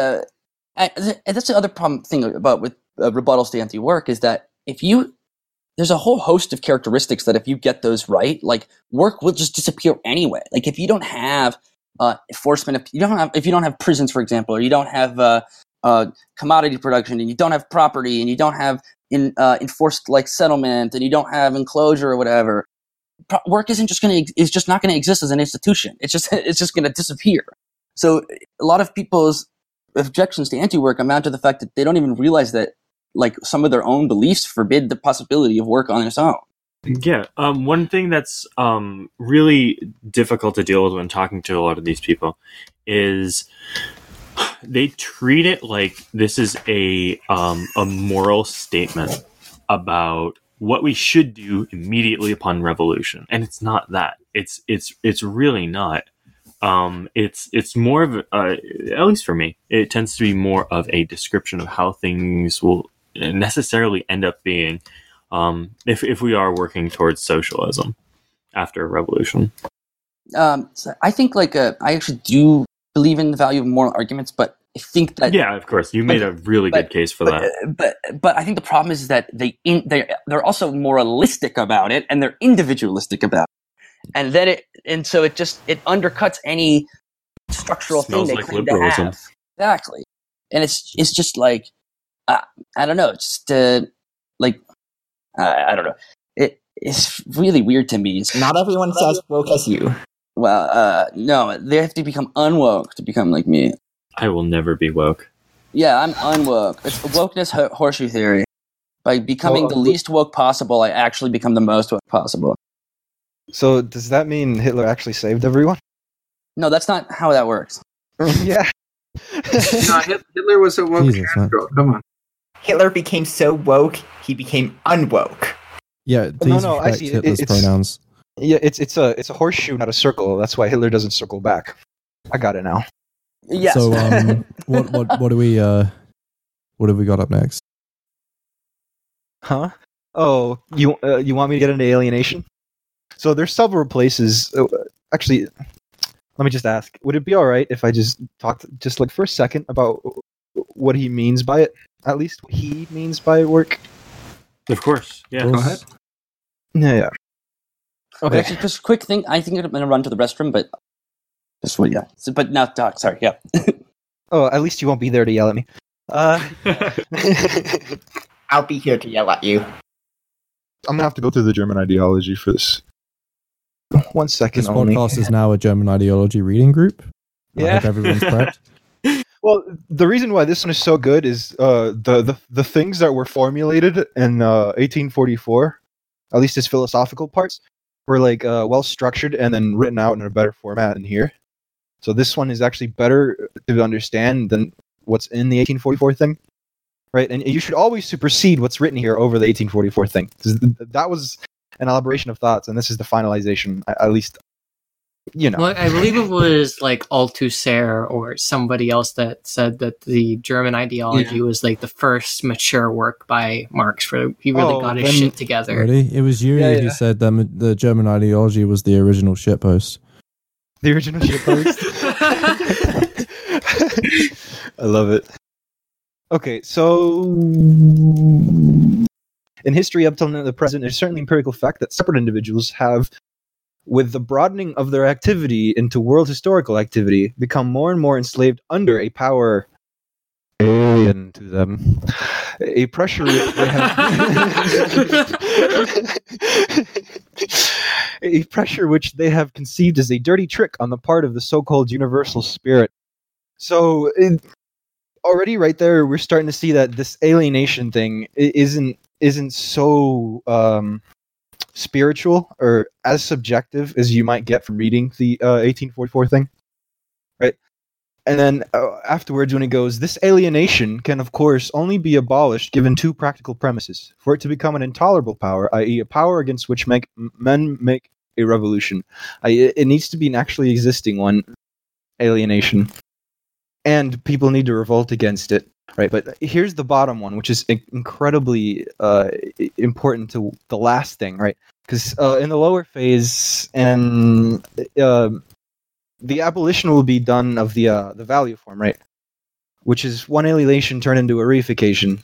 and that's the other problem thing about with uh, rebuttals to anti-work is that if you there's a whole host of characteristics that if you get those right, like work will just disappear anyway. Like if you don't have uh, enforcement, if you don't have, if you don't have prisons, for example, or you don't have uh, uh, commodity production, and you don't have property, and you don't have in uh, enforced like settlement, and you don't have enclosure or whatever, pro- work isn't just going to is just not going to exist as an institution. It's just it's just going to disappear. So a lot of people's objections to anti-work amount to the fact that they don't even realize that like some of their own beliefs forbid the possibility of work on its own. Yeah, um, one thing that's um, really difficult to deal with when talking to a lot of these people is they treat it like this is a um, a moral statement about what we should do immediately upon revolution, and it's not that. It's it's it's really not. Um, it's it's more of a, uh, at least for me, it tends to be more of a description of how things will necessarily end up being um, if if we are working towards socialism after a revolution. Um, so I think like uh, I actually do believe in the value of moral arguments, but I think that Yeah, of course, you made a really but, good case for but, that. But but I think the problem is that they in, they they're also moralistic about it, and they're individualistic about it, and then it and so it just it undercuts any structural Smells thing they like claim to liberalism. have. Exactly, and it's it's just like uh, I don't know, it's just uh, like uh, I don't know. It it's really weird to me. It's, Not everyone says woke as you. well, uh, no, they have to become unwoke to become like me. I will never be woke. Yeah, I'm unwoke. It's the wokeness ho- horseshoe theory. By becoming Oh, the least woke possible, I actually become the most woke possible. So does that mean Hitler actually saved everyone? No, that's not how that works. Yeah. No, Hit- Hitler was a woke Jesus, man. girl. Come on. Hitler became so woke, he became unwoke. Yeah, please no, I respect see. It- Hitler's it's- pronouns. Yeah, it's it's a it's a horseshoe, not a circle. That's why Hitler doesn't circle back. I got it now. Yes. So, um, what what what do we uh, what have we got up next? Huh? Oh, you uh, you want me to get into alienation? So there's several places. Uh, actually, let me just ask: would it be all right if I just talked just like for a second about what he means by it? At least what he means by work. Of course, yeah. Of Go course. ahead. Yeah. yeah. Okay. Actually, just a quick thing. I think I'm going to run to the restroom, but just wait. Yeah. So, but now talk. Sorry. Yeah. Oh, at least you won't be there to yell at me. Uh, I'll be here to yell at you. I'm gonna have to go through the German ideology for this. one second This only. podcast is now a German ideology reading group. I Yeah. hope everyone's prepped. Well, the reason why this one is so good is uh, the, the the things that were formulated in uh, eighteen forty-four, at least its philosophical parts, were like uh, well structured and then written out in a better format in here. So this one is actually better to understand than what's in the eighteen forty-four thing, right? And you should always supersede what's written here over the eighteen forty-four thing, because that was an elaboration of thoughts, and this is the finalization. At least, you know. Well, I believe it was like Althusser or somebody else that said that the German ideology Yeah. was like the first mature work by Marx where he really Oh, got his then- shit together. Really? It was Yuri Yeah, who yeah. said that the German ideology was the original shitpost. The original shit post. I love it. Okay, so in history up till the present, there's certainly empirical fact that separate individuals have, with the broadening of their activity into world historical activity, become more and more enslaved under a power alien to them, a pressure which they have a pressure which they have conceived as a dirty trick on the part of the so-called universal spirit. So it, already right there, we're starting to see that this alienation thing i- isn't isn't so um, spiritual or as subjective as you might get from reading the uh, eighteen forty-four thing, right? And then uh, afterwards, when it goes, this alienation can, of course, only be abolished given two practical premises. For it to become an intolerable power, that is a power against which make, m- men make a revolution, that is, it needs to be an actually existing one, alienation. And people need to revolt against it, right? But here's the bottom one, which is in- incredibly uh, i- important to the last thing, right? Because uh, in the lower phase, and uh, the abolition will be done of the uh, the value form, right? Which is one alienation turned into a reification,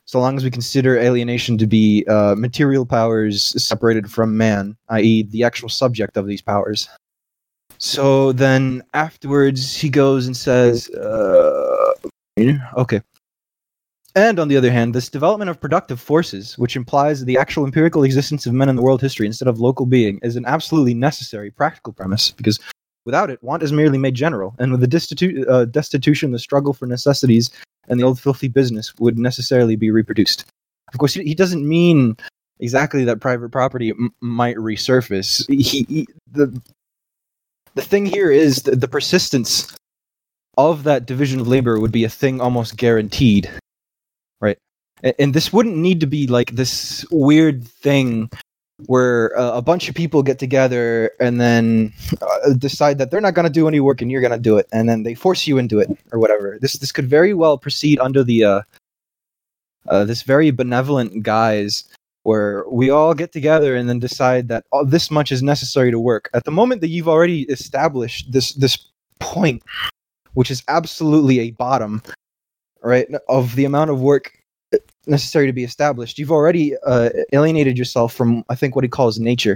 so long as we consider alienation to be uh, material powers separated from man, that is the actual subject of these powers. So then afterwards he goes and says, uh, okay. And on the other hand, this development of productive forces, which implies the actual empirical existence of men in the world history instead of local being, is an absolutely necessary practical premise, because without it, want is merely made general, and with the destitu- uh, destitution, the struggle for necessities, and the old filthy business would necessarily be reproduced. Of course, he, he doesn't mean exactly that private property m- might resurface. He, he, the The thing here is that the persistence of that division of labor would be a thing almost guaranteed, right? And, and this wouldn't need to be like this weird thing where uh, a bunch of people get together and then uh, decide that they're not going to do any work and you're going to do it, and then they force you into it or whatever. This this could very well proceed under the uh, uh, this very benevolent guise where we all get together and then decide that oh, this much is necessary to work. At the moment that you've already established this this point, which is absolutely a bottom, right, of the amount of work necessary to be established, you've already uh, alienated yourself from, I think, what he calls nature,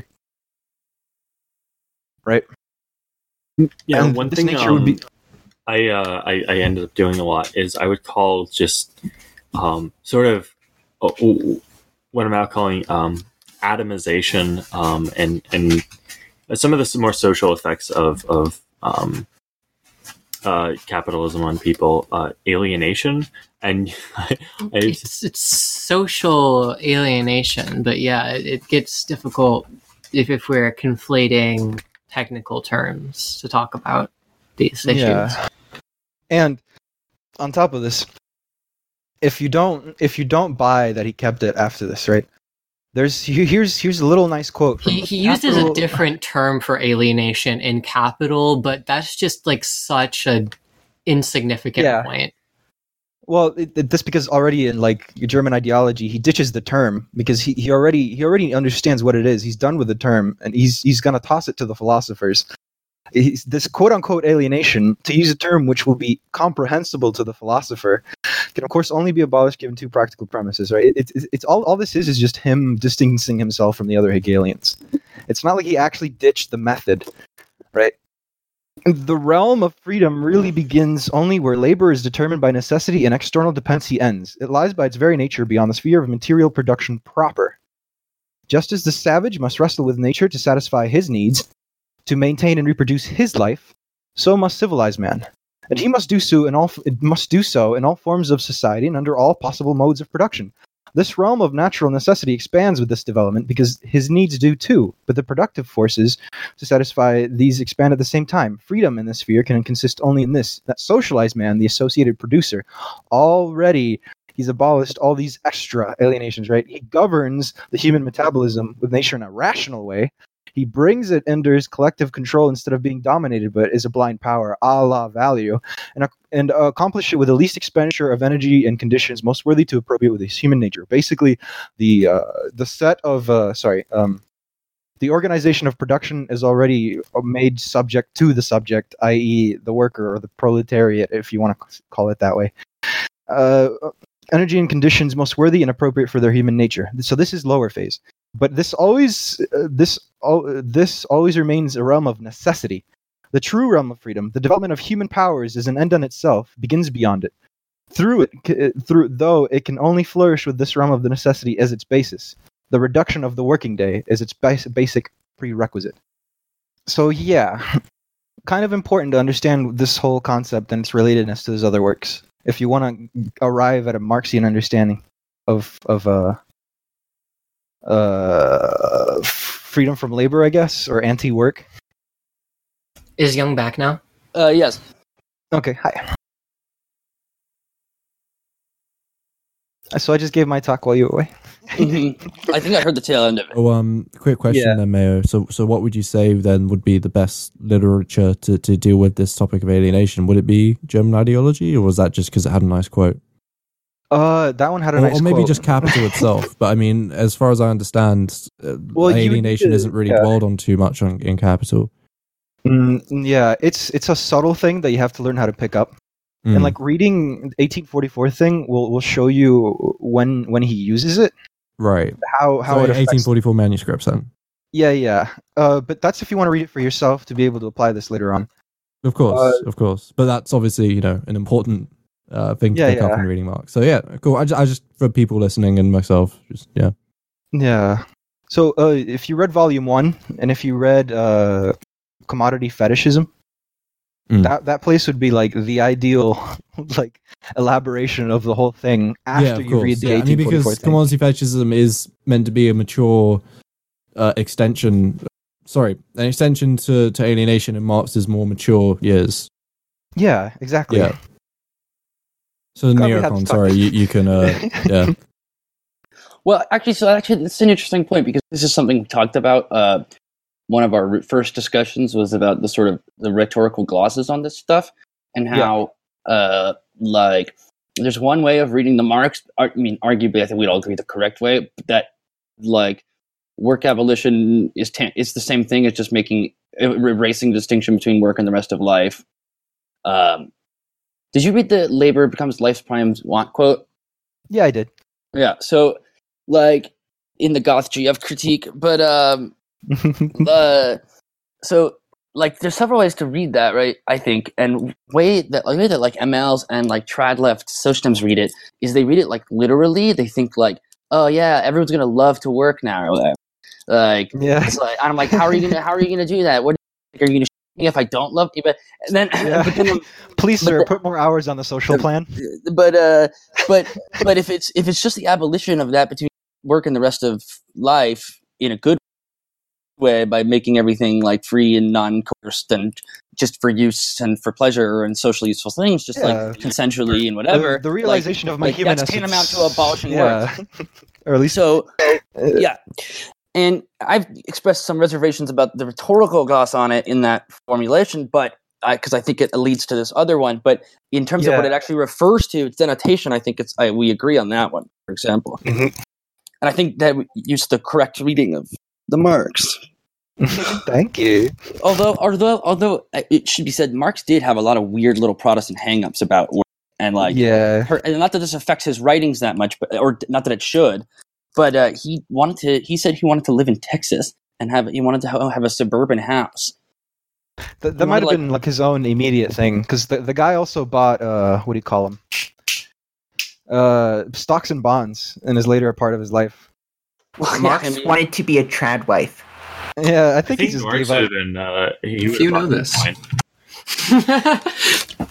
right? Yeah, and one this thing nature um, would be I, uh, I I ended up doing a lot is I would call just um, sort of uh, what I'm now calling um, atomization um, and and some of the more social effects of of um, uh, capitalism on people, uh, alienation, and I, I, it's it's social alienation, but yeah, it, it gets difficult if if we're conflating technical terms to talk about these issues. Yeah. And on top of this, if you don't if you don't buy that he kept it after this, right? There's here's here's a little nice quote from He, he uses Capital- a different term for alienation in Capital, but that's just like such a insignificant Yeah. point. Well, it, it, that's because already in like German ideology, he ditches the term because he, he already he already understands what it is. He's done with the term, and he's he's gonna toss it to the philosophers. He's, this quote unquote alienation, to use a term which will be comprehensible to the philosopher, can of course only be abolished given two practical premises. Right? It, it, it's all all this is is just him distancing himself from the other Hegelians. It's not like he actually ditched the method, right? The realm of freedom really begins only where labor is determined by necessity and external dependency ends. It lies by its very nature beyond the sphere of material production proper. Just as the savage must wrestle with nature to satisfy his needs, to maintain and reproduce his life, so must civilized man. And he must do so in all it must do so in all forms of society and under all possible modes of production. This realm of natural necessity expands with this development because his needs do too, but the productive forces to satisfy these expand at the same time. Freedom in this sphere can consist only in this, that socialized man, the associated producer, already he's abolished all these extra alienations, right? He governs the human metabolism with nature in a rational way. He brings it under his collective control instead of being dominated by it as a blind power, a la value, and, and uh, accomplish it with the least expenditure of energy and conditions most worthy to appropriate with his human nature. Basically, the uh, the set of, uh, sorry, um, the organization of production is already made subject to the subject, that is the worker or the proletariat, if you want to call it that way. Uh, energy and conditions most worthy and appropriate for their human nature. So this is lower phase. But this always, uh, this all, uh, this always remains a realm of necessity. The true realm of freedom, the development of human powers, is an end in itself, begins beyond it. Through it, c- through though it can only flourish with this realm of the necessity as its basis. The reduction of the working day is its bas- basic prerequisite. So yeah, kind of important to understand this whole concept and its relatedness to those other works. If you want to arrive at a Marxian understanding of of uh. Uh, freedom from labor, I guess, or anti-work. Is Young back now? Uh, yes. Okay, hi. So I just gave my talk while you were away. Mhm. I think I heard the tail end of it. Oh, um, quick question Yeah. then, Mayo. So, so what would you say then would be the best literature to, to deal with this topic of alienation? Would it be German ideology, or was that just because it had a nice quote? Uh, that one had a Or, nice or maybe quote. just Capital itself. But I mean, as far as I understand, uh, Well, you would alienation need to- isn't really yeah. dwelled on too much on, in Capital. Mm, yeah, it's it's a subtle thing that you have to learn how to pick up. And like reading eighteen forty-four thing will will show you when when he uses it, right. how how So it affects. eighteen forty-four manuscripts then. Yeah, yeah. Uh, but that's if you want to read it for yourself to be able to apply this later on. Of course, Uh, of course. But that's obviously, you know, an important uh, thing to Yeah, pick up yeah. in reading Marx. So yeah, cool. I, ju- I just, for people listening and myself, just, yeah. Yeah. So uh, if you read volume one, and if you read uh, Commodity Fetishism, Mm. that that place would be like the ideal like elaboration of the whole thing after yeah, of you course. read the yeah. I mean, eighteen forty-four because thing. commodity fetishism is meant to be a mature uh, extension, sorry, an extension to, to alienation in Marx's more mature years. Yeah, exactly. Yeah. So God, we had to Neocon, talk- sorry, you, you can, uh, yeah. Well, actually, so actually, it's an interesting point because this is something we talked about. Uh, one of our first discussions was about the sort of the rhetorical glosses on this stuff and how, uh, like, there's one way of reading the Marx. I mean, arguably, I think we'd all agree the correct way, but that, like, work abolition is ta- it's the same thing. It's just making erasing distinction between work and the rest of life. Um, did you read the "Labor becomes life's prime want" quote? Yeah, I did. Yeah. So, like, in the Goth G F critique, but um. uh, so like there's several ways to read that, right? I think, and way that like way that like M Ls and like trad left socialisms read it is they read it like literally. They think like, oh yeah, everyone's gonna love to work now or whatever. Like, Yeah. it's like I'm like, how are you gonna how are you gonna do that? What are you gonna shoot me if I don't love you? But and then, Yeah. but then Please, but sir, the- put more hours on the social plan. but uh but but if it's if it's just the abolition of that between work and the rest of life in a good way by making everything like free and non-coerced and just for use and for pleasure and socially useful things, just Yeah. like consensually and whatever. The, the realization like, of my like, human that's essence. tantamount to abolishing work. yeah. Or at least So uh, yeah, and I've expressed some reservations about the rhetorical gloss on it in that formulation, but because I, I think it leads to this other one. But in terms of what Yeah. it actually refers to, its denotation, I think it's I, we agree on that one, for example. Mhm. And I think that we use the correct reading of the Marx. Thank you. Although, although, although uh, it should be said, Marx did have a lot of weird little Protestant hang-ups about work, and like, Yeah. her, and not that this affects his writings that much, but or not that it should, but uh, he wanted to. He said he wanted to live in Texas and have he wanted to ha- have a suburban house. Th- that More might have like- been like his own immediate thing because the the guy also bought uh what do you call them uh stocks and bonds in his later part of his life. Well, Marx yeah, I mean, wanted to be a trad wife. Yeah, I I think, think he just Marx gave would up. have been. Uh, he If would you have know bought this. Bitcoin.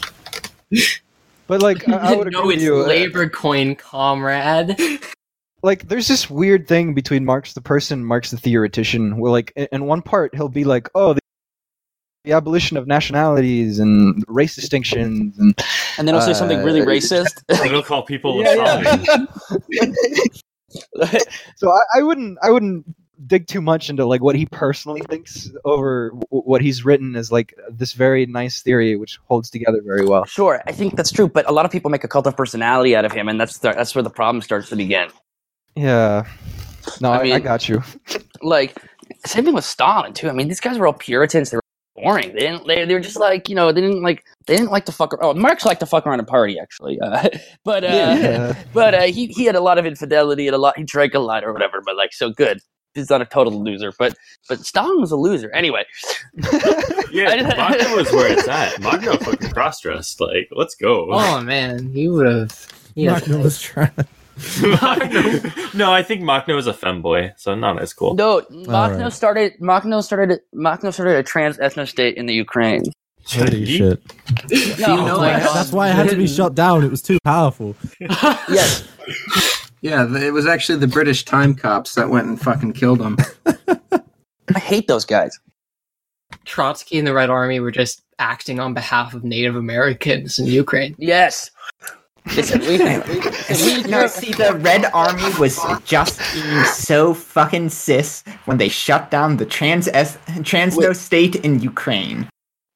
But like I, I would agree no, with it's you. uh, labor coin, comrade. Like there's this weird thing between Marx the person, and Marx the theoretician. Where like in, in one part he'll be like, oh. The, the abolition of nationalities and race distinctions, and and then he'll say something really Uh, racist. And he'll call people Yeah, yeah, yeah. So I, I wouldn't, I wouldn't dig too much into like what he personally thinks over w- what he's written as like this very nice theory, which holds together very well. Sure, I think that's true, but a lot of people make a cult of personality out of him, and that's the, that's where the problem starts to begin. Yeah. No, I I, I mean- got you. Like, same thing with Stalin too. I mean, these guys were all Puritans. They were boring. They didn't. They, they were just like, you know, they didn't like. They didn't like to fuck. ar- Oh, Marx liked to fuck around and party actually, uh, but uh, Yeah. but uh, he he had a lot of infidelity and a lot. He drank a lot or whatever. But like, so good. He's not a total loser, but but Stalin was a loser anyway. yeah. I- Magno was where it's at. Magno fucking cross-dressed. Like, let's go. Oh man, he would have. Yeah, Magno was trying. Magno. No, I think Magno is a femboy, so not as cool. No, Makhno right. started. Makhno started. Makhno started a trans ethno state in the Ukraine. Holy shit. No, You know, like, like, That's why I had to be shut down. It was too powerful. yes. Yeah, th- it was actually the British time cops that went and fucking killed him. I hate those guys. Trotsky and the Red Army were just acting on behalf of Native Americans in Ukraine. Yes. Listen, we, we, we, No, see, the Red Army was just being so fucking cis when they shut down the trans Transno state in Ukraine.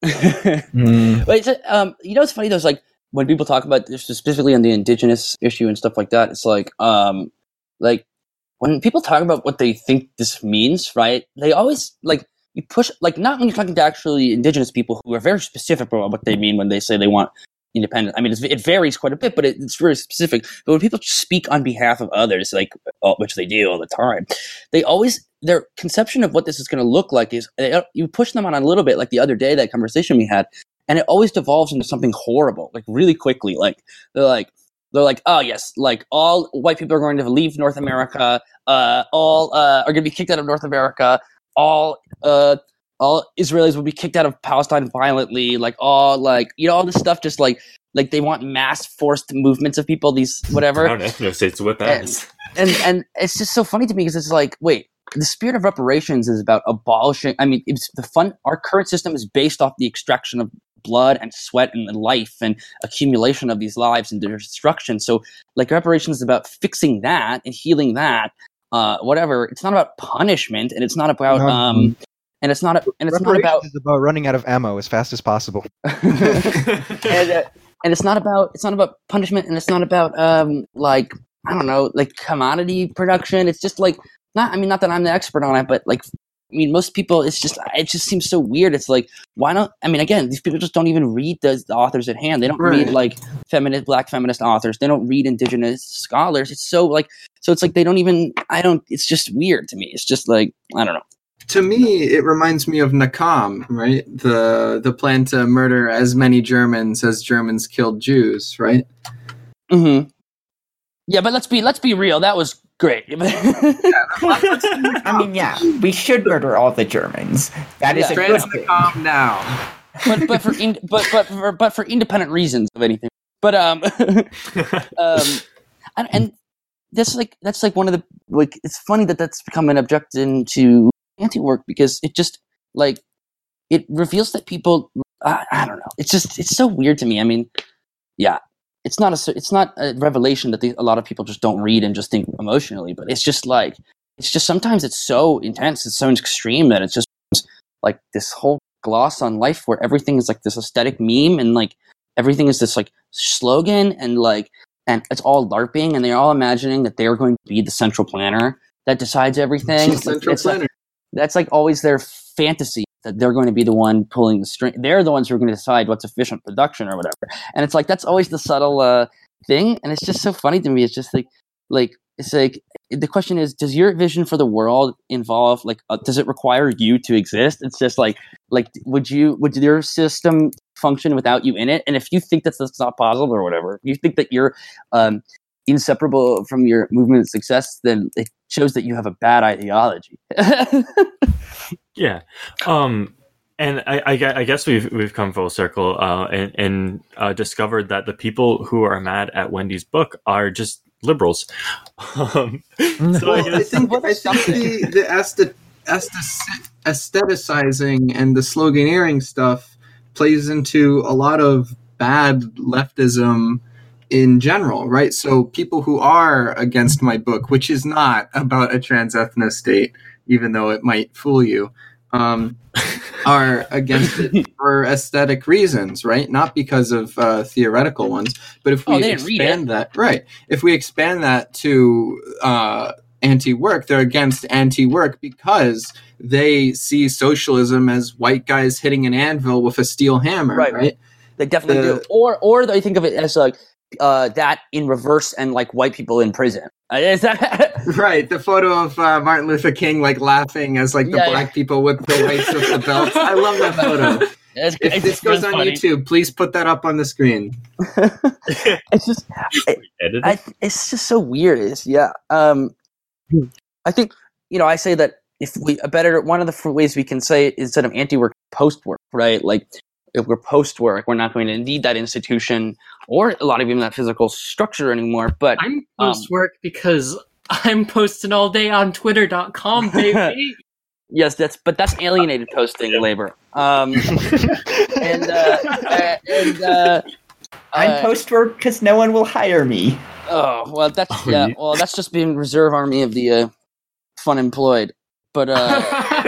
Mm. But it's, um, you know, it's funny though. It's like when people talk about this, specifically on the indigenous issue and stuff like that. It's like, um, like when people talk about what they think this means, right? They always like you push, like not when you're talking to actually indigenous people who are very specific about what they mean when they say they want independent. I mean, it's, it varies quite a bit, but it, it's very specific. But when people speak on behalf of others, like which they do all the time, they always their conception of what this is going to look like is they, you push them on a little bit. Like the other day, that conversation we had, and it always devolves into something horrible, like really quickly. Like they're like they're like, oh yes, like all white people are going to leave North America. Uh, all uh, are going to be kicked out of North America. All uh, all Israelis will be kicked out of Palestine violently. Like all like you know all this stuff. Just like like they want mass forced movements of people. These whatever. Brown ethno states whip ass. And, and and it's just so funny to me because it's like, wait, the spirit of reparations is about abolishing. I mean, it's the fun. Our current system is based off the extraction of blood and sweat and life and accumulation of these lives and their destruction. So, like, reparations is about fixing that and healing that. Uh, whatever. It's not about punishment, and it's not about um, and it's not and it's not about is about running out of ammo as fast as possible. and, uh, and it's not about it's not about punishment, and it's not about um, like I don't know, like commodity production. It's just like not. I mean, not that I'm the expert on it, but like. I mean, most people, it's just, it just seems so weird. It's like, why not? I mean, again, these people just don't even read the, the authors at hand. They don't Right. read like feminist, black feminist authors. They don't read indigenous scholars. It's so like, so it's like they don't even, I don't, it's just weird to me. It's just like, I don't know. To me, it reminds me of Nakam, right? The the plan to murder as many Germans as Germans killed Jews, right? Mm-hmm. Yeah, but let's be, let's be real. That was great. I mean, yeah, we should murder all the Germans. That is Yeah. a good Trans thing. Nakam now. but but for in, but but for, but for independent reasons of anything. But um, um, and, and that's like that's like one of the like it's funny that that's become an objection to anti-work because it just like it reveals that people I, I don't know it's just it's so weird to me. I mean, yeah, it's not a it's not a revelation that the, a lot of people just don't read and just think emotionally, but it's just like it's just sometimes it's so intense, it's so extreme that it's just like this whole gloss on life where everything is like this aesthetic meme and like everything is this like slogan and like and it's all LARPing and they're all imagining that they're going to be the central planner that decides everything. Central It's like- planner. that's like always their fantasy that they're going to be the one pulling the string. They're the ones who are going to decide what's efficient production or whatever. And it's like that's always the subtle uh, thing, and it's just so funny to me. It's just like like it's like the question is, does your vision for the world involve like uh, does it require you to exist? It's just like like would you would your system function without you in it? And if you think that that's not possible or whatever, if you think that you're um, inseparable from your movement's success, then it shows that you have a bad ideology. Yeah, um, and I, I, gue- I guess we've we've come full circle uh, and, and uh, discovered that the people who are mad at Wendy's book are just liberals. Um, so Well, I I guess think, Well, I that's think the, the aesthet- aesthet- aestheticizing and the sloganeering stuff plays into a lot of bad leftism in general, right? So people who are against my book, which is not about a trans ethno state, even though it might fool you, um, are against it for aesthetic reasons, right? Not because of uh, theoretical ones. But if we Oh, they didn't read expand that, right? If we expand that to uh, anti-work, they're against anti-work because they see socialism as white guys hitting an anvil with a steel hammer, Right. right? They definitely The- do. Or or they think of it as like uh, that in reverse and like white people in prison. Uh, is that Right, the photo of uh, Martin Luther King like laughing as like the Yeah, black people with the whites with the belts. I love that photo. it's, If it's this just goes on funny. YouTube, please put that up on the screen. It's just edited. I, it's just so weird. It's, yeah. Um, I think you know I say that if we a better one of the f- ways we can say it instead of anti-work, post-work, right? Like if we're post-work, we're not going to need that institution or a lot of even that physical structure anymore. But I'm Um, post work because I'm posting all day on twitter dot com, baby. yes, that's but that's alienated posting labor. Um, and uh, uh, and uh, I'm uh, post work because no one will hire me. Oh well, that's Oh, yeah. you- Well, that's just being reserve army of the uh, fun employed. But uh,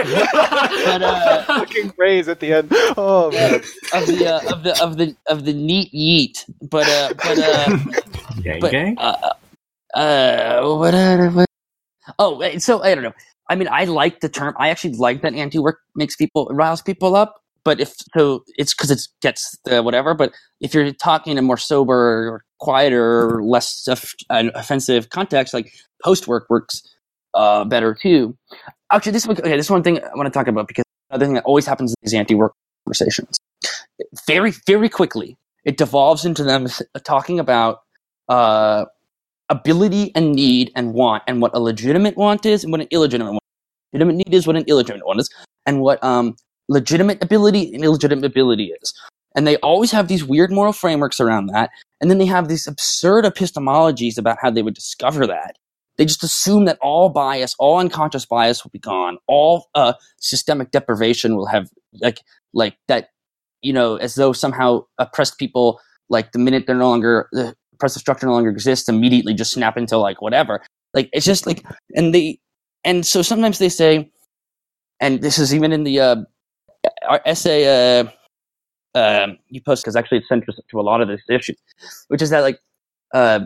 but uh, Fucking phrase at the end. Oh man. of the uh, of the of the of the neat yeet. But uh, but uh, Gang but gang. uh, uh, what, uh, what? Oh, wait, so I don't know. I mean, I like the term. I actually like that anti-work makes people riles people up. but if so, it's because it gets the whatever. But if you're talking in a more sober, or quieter, or less uh, offensive context, like post work works uh, better too. Actually, this one, okay, this one thing I want to talk about, because another thing that always happens in these anti-work conversations, very very quickly, it devolves into them talking about uh, ability and need and want, and what a legitimate want is and what an illegitimate want. Legitimate need is what an illegitimate one is, and what um, legitimate ability and illegitimate ability is. And they always have these weird moral frameworks around that, and then they have these absurd epistemologies about how they would discover that. They just assume that all bias, all unconscious bias will be gone, all uh, systemic deprivation will have, like, like that, you know, as though somehow oppressed people, like the minute they're no longer, the oppressive structure no longer exists, immediately just snap into like whatever. Like, it's just like, and they, And so sometimes they say, and this is even in the uh, our essay uh, uh, you post, because actually it's central to a lot of this issue, which is that, like, uh,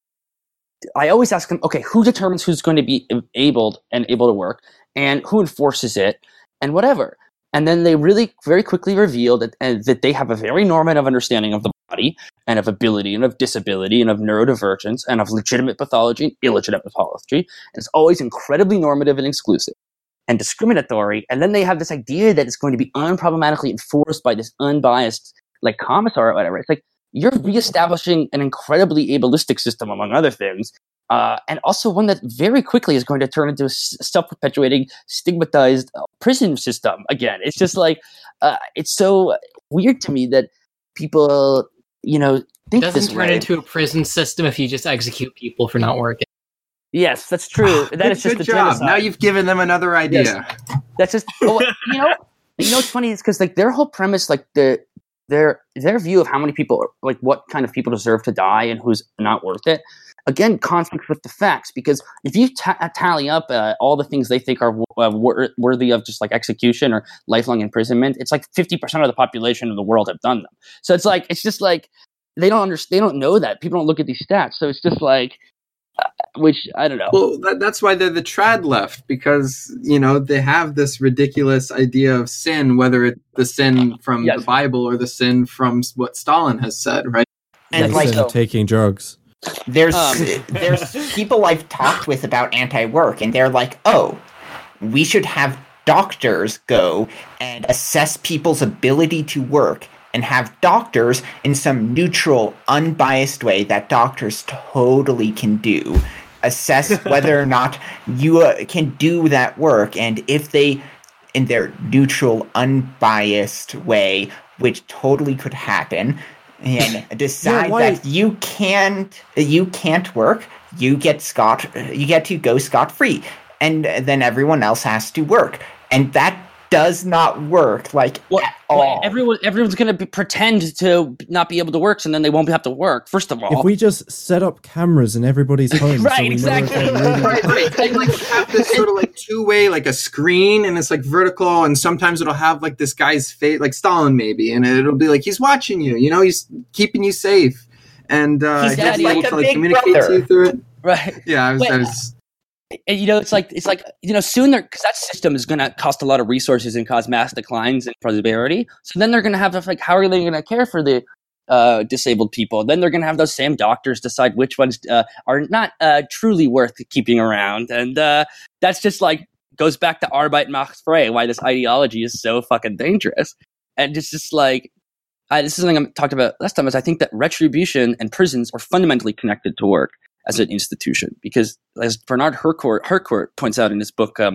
I always ask them, okay, who determines who's going to be able and able to work, and who enforces it, and whatever. And then they really very quickly reveal that, and that they have a very normative understanding of the body, and of ability, and of disability, and of neurodivergence, and of legitimate pathology and illegitimate pathology. And it's always incredibly normative and exclusive and discriminatory. And then they have this idea that it's going to be unproblematically enforced by this unbiased, like, commissar or whatever. It's like, you're reestablishing an incredibly ableistic system, among other things, uh, and also one that very quickly is going to turn into a self-perpetuating, stigmatized uh, prison system again. It's just like, uh, it's so weird to me that people, you know, think It doesn't this turn way. into a prison system if you just execute people for not working. Yes, that's true. That Good, is just good a job. genocide. Now you've given them another idea. Yes. That's just, well, you know, you know what's funny is because, like, their whole premise, like the their their view of how many people, like, what kind of people deserve to die and who's not worth it, again, conflicts with the facts. Because if you ta- tally up uh, all the things they think are uh, wor- worthy of just like execution or lifelong imprisonment, it's like fifty percent of the population of the world have done them. So it's like, it's just like they don't understand, they don't know that. People don't look at these stats. So it's just like, uh, which I don't know. Well, that, that's why they're the trad left, because, you know, they have this ridiculous idea of sin, whether it's the sin from Yes. the Bible or the sin from what Stalin has said, right? And Instead like of so- taking drugs. there's Um. there's people I've talked with about anti-work, and they're like, oh, we should have doctors go and assess people's ability to work, and have doctors in some neutral, unbiased way that doctors totally can do, assess whether or not you uh, can do that work, and if they, in their neutral, unbiased way, which totally could happen, and decide Yeah, why- that you can't you can't work, you get scot you get to go scot free, and then everyone else has to work, and that does not work, like, Well, at well, all. everyone, everyone's going to pretend to not be able to work, so then they won't have to work. First of all, If we just set up cameras in everybody's homes, so Right, we exactly. know if they're really- Right, right. And like have this sort of like two way, like a screen, and it's like vertical, and sometimes it'll have like this guy's face, like Stalin maybe, and it'll be like he's watching you, you know, he's keeping you safe, and uh, He's he'll daddy. be able like a to like big communicate brother. to you through it. right? Yeah, I was, Wait, I was And, you know, it's like it's like you know, soon they're because that system is going to cost a lot of resources and cause mass declines in prosperity. So then they're going to have to, like, how are they going to care for the uh, disabled people? Then they're going to have those same doctors decide which ones uh, are not uh, truly worth keeping around, and uh, that's just like goes back to Arbeit macht frei, why this ideology is so fucking dangerous. And it's just like I, this is something I talked about last time. Is I think that retribution and prisons are fundamentally connected to work as an institution, because as Bernard Harcourt, Harcourt points out in his book, um,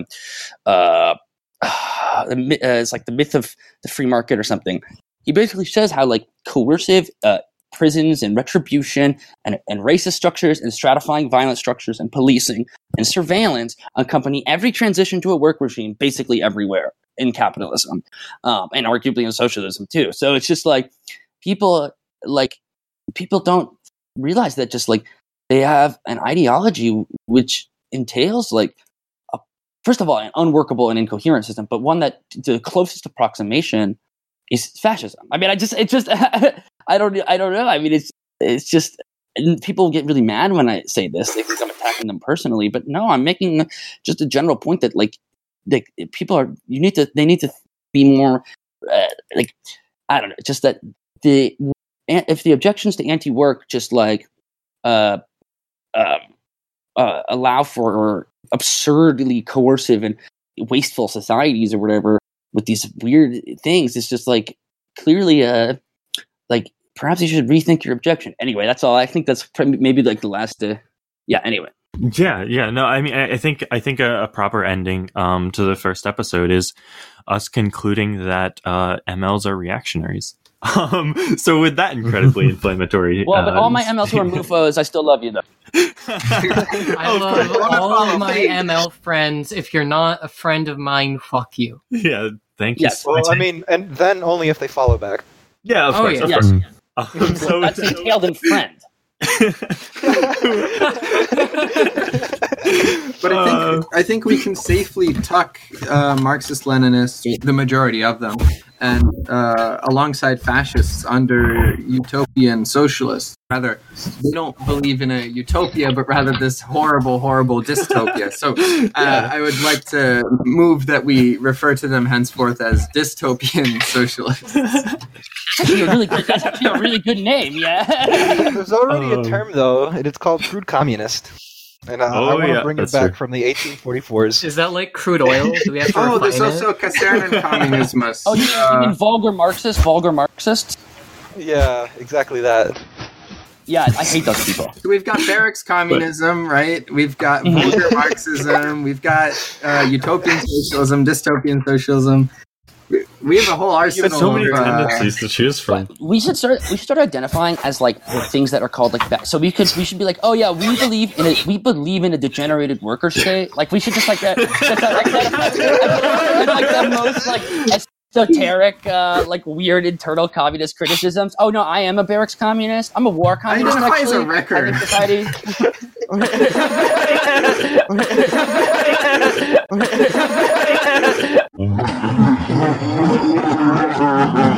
uh, uh, it's like the myth of the free market or something. He basically says how, like, coercive uh, prisons and retribution and, and racist structures and stratifying violent structures and policing and surveillance accompany every transition to a work regime basically everywhere in capitalism, um, and arguably in socialism too. So it's just like people like people don't realize that just like they have an ideology which entails, like, a, first of all, an unworkable and incoherent system, but one that the closest approximation is fascism. I mean, I just, it's just, I don't, I don't know. I mean, it's, it's just, and people get really mad when I say this. They think I'm attacking them personally, but no, I'm making just a general point that, like, they, people are, you need to, they need to be more uh, like I don't know, just that the if the objections to anti-work just like uh, uh, uh, allow for absurdly coercive and wasteful societies or whatever with these weird things, it's just like clearly uh like perhaps you should rethink your objection. Anyway, that's all. I think that's maybe like the last uh, yeah anyway Yeah, yeah. No, I mean, I, I think I think a, a proper ending um, to the first episode is us concluding that uh, M Ls are reactionaries. Um, so with that incredibly inflammatory, well, but uh, all my M Ls who are M U F Os, I still love you though. I love all of my M L friends. If you're not a friend of mine, fuck you. Yeah, thank you. Yes. so Well, much. I mean, and then only if they follow back. yeah, of Oh, course, yeah. of Yes. course. Um, so That's entailed in friend. But I think I think we can safely tuck uh, Marxist-Leninists, the majority of them, and uh, alongside fascists under utopian socialists. Rather, they don't believe in a utopia, but rather this horrible, horrible dystopia. So uh, I would like to move that we refer to them henceforth as dystopian socialists. Actually, a really good, that's actually a really good name. Yeah. There's already Um, a term though, and it's called crude communist. And uh, Oh, I want to yeah, bring it that's back true. from the eighteen forty-fours. Is that like crude oil? Do we have to Oh, refine there's it? also Kasernen Kommunismus. Oh, you, you mean vulgar Marxists? Vulgar Marxists? Yeah, exactly that. Yeah, I hate those people. So we've got barracks communism, right? We've got vulgar Marxism. We've got uh, utopian socialism, dystopian socialism. We- We have a whole arsenal so many of uh, tendencies to choose from. We should start. We should start identifying as like the things that are called like that. So we could. We should be like, oh yeah, we believe in a. We believe in a degenerated worker state. Like we should just like that. Just like, that like the most like esoteric, uh, like weird internal communist criticisms. Oh no, I am a barracks communist. I'm a war communist. identify as a actually. wrecker. I think society. Mm-hmm.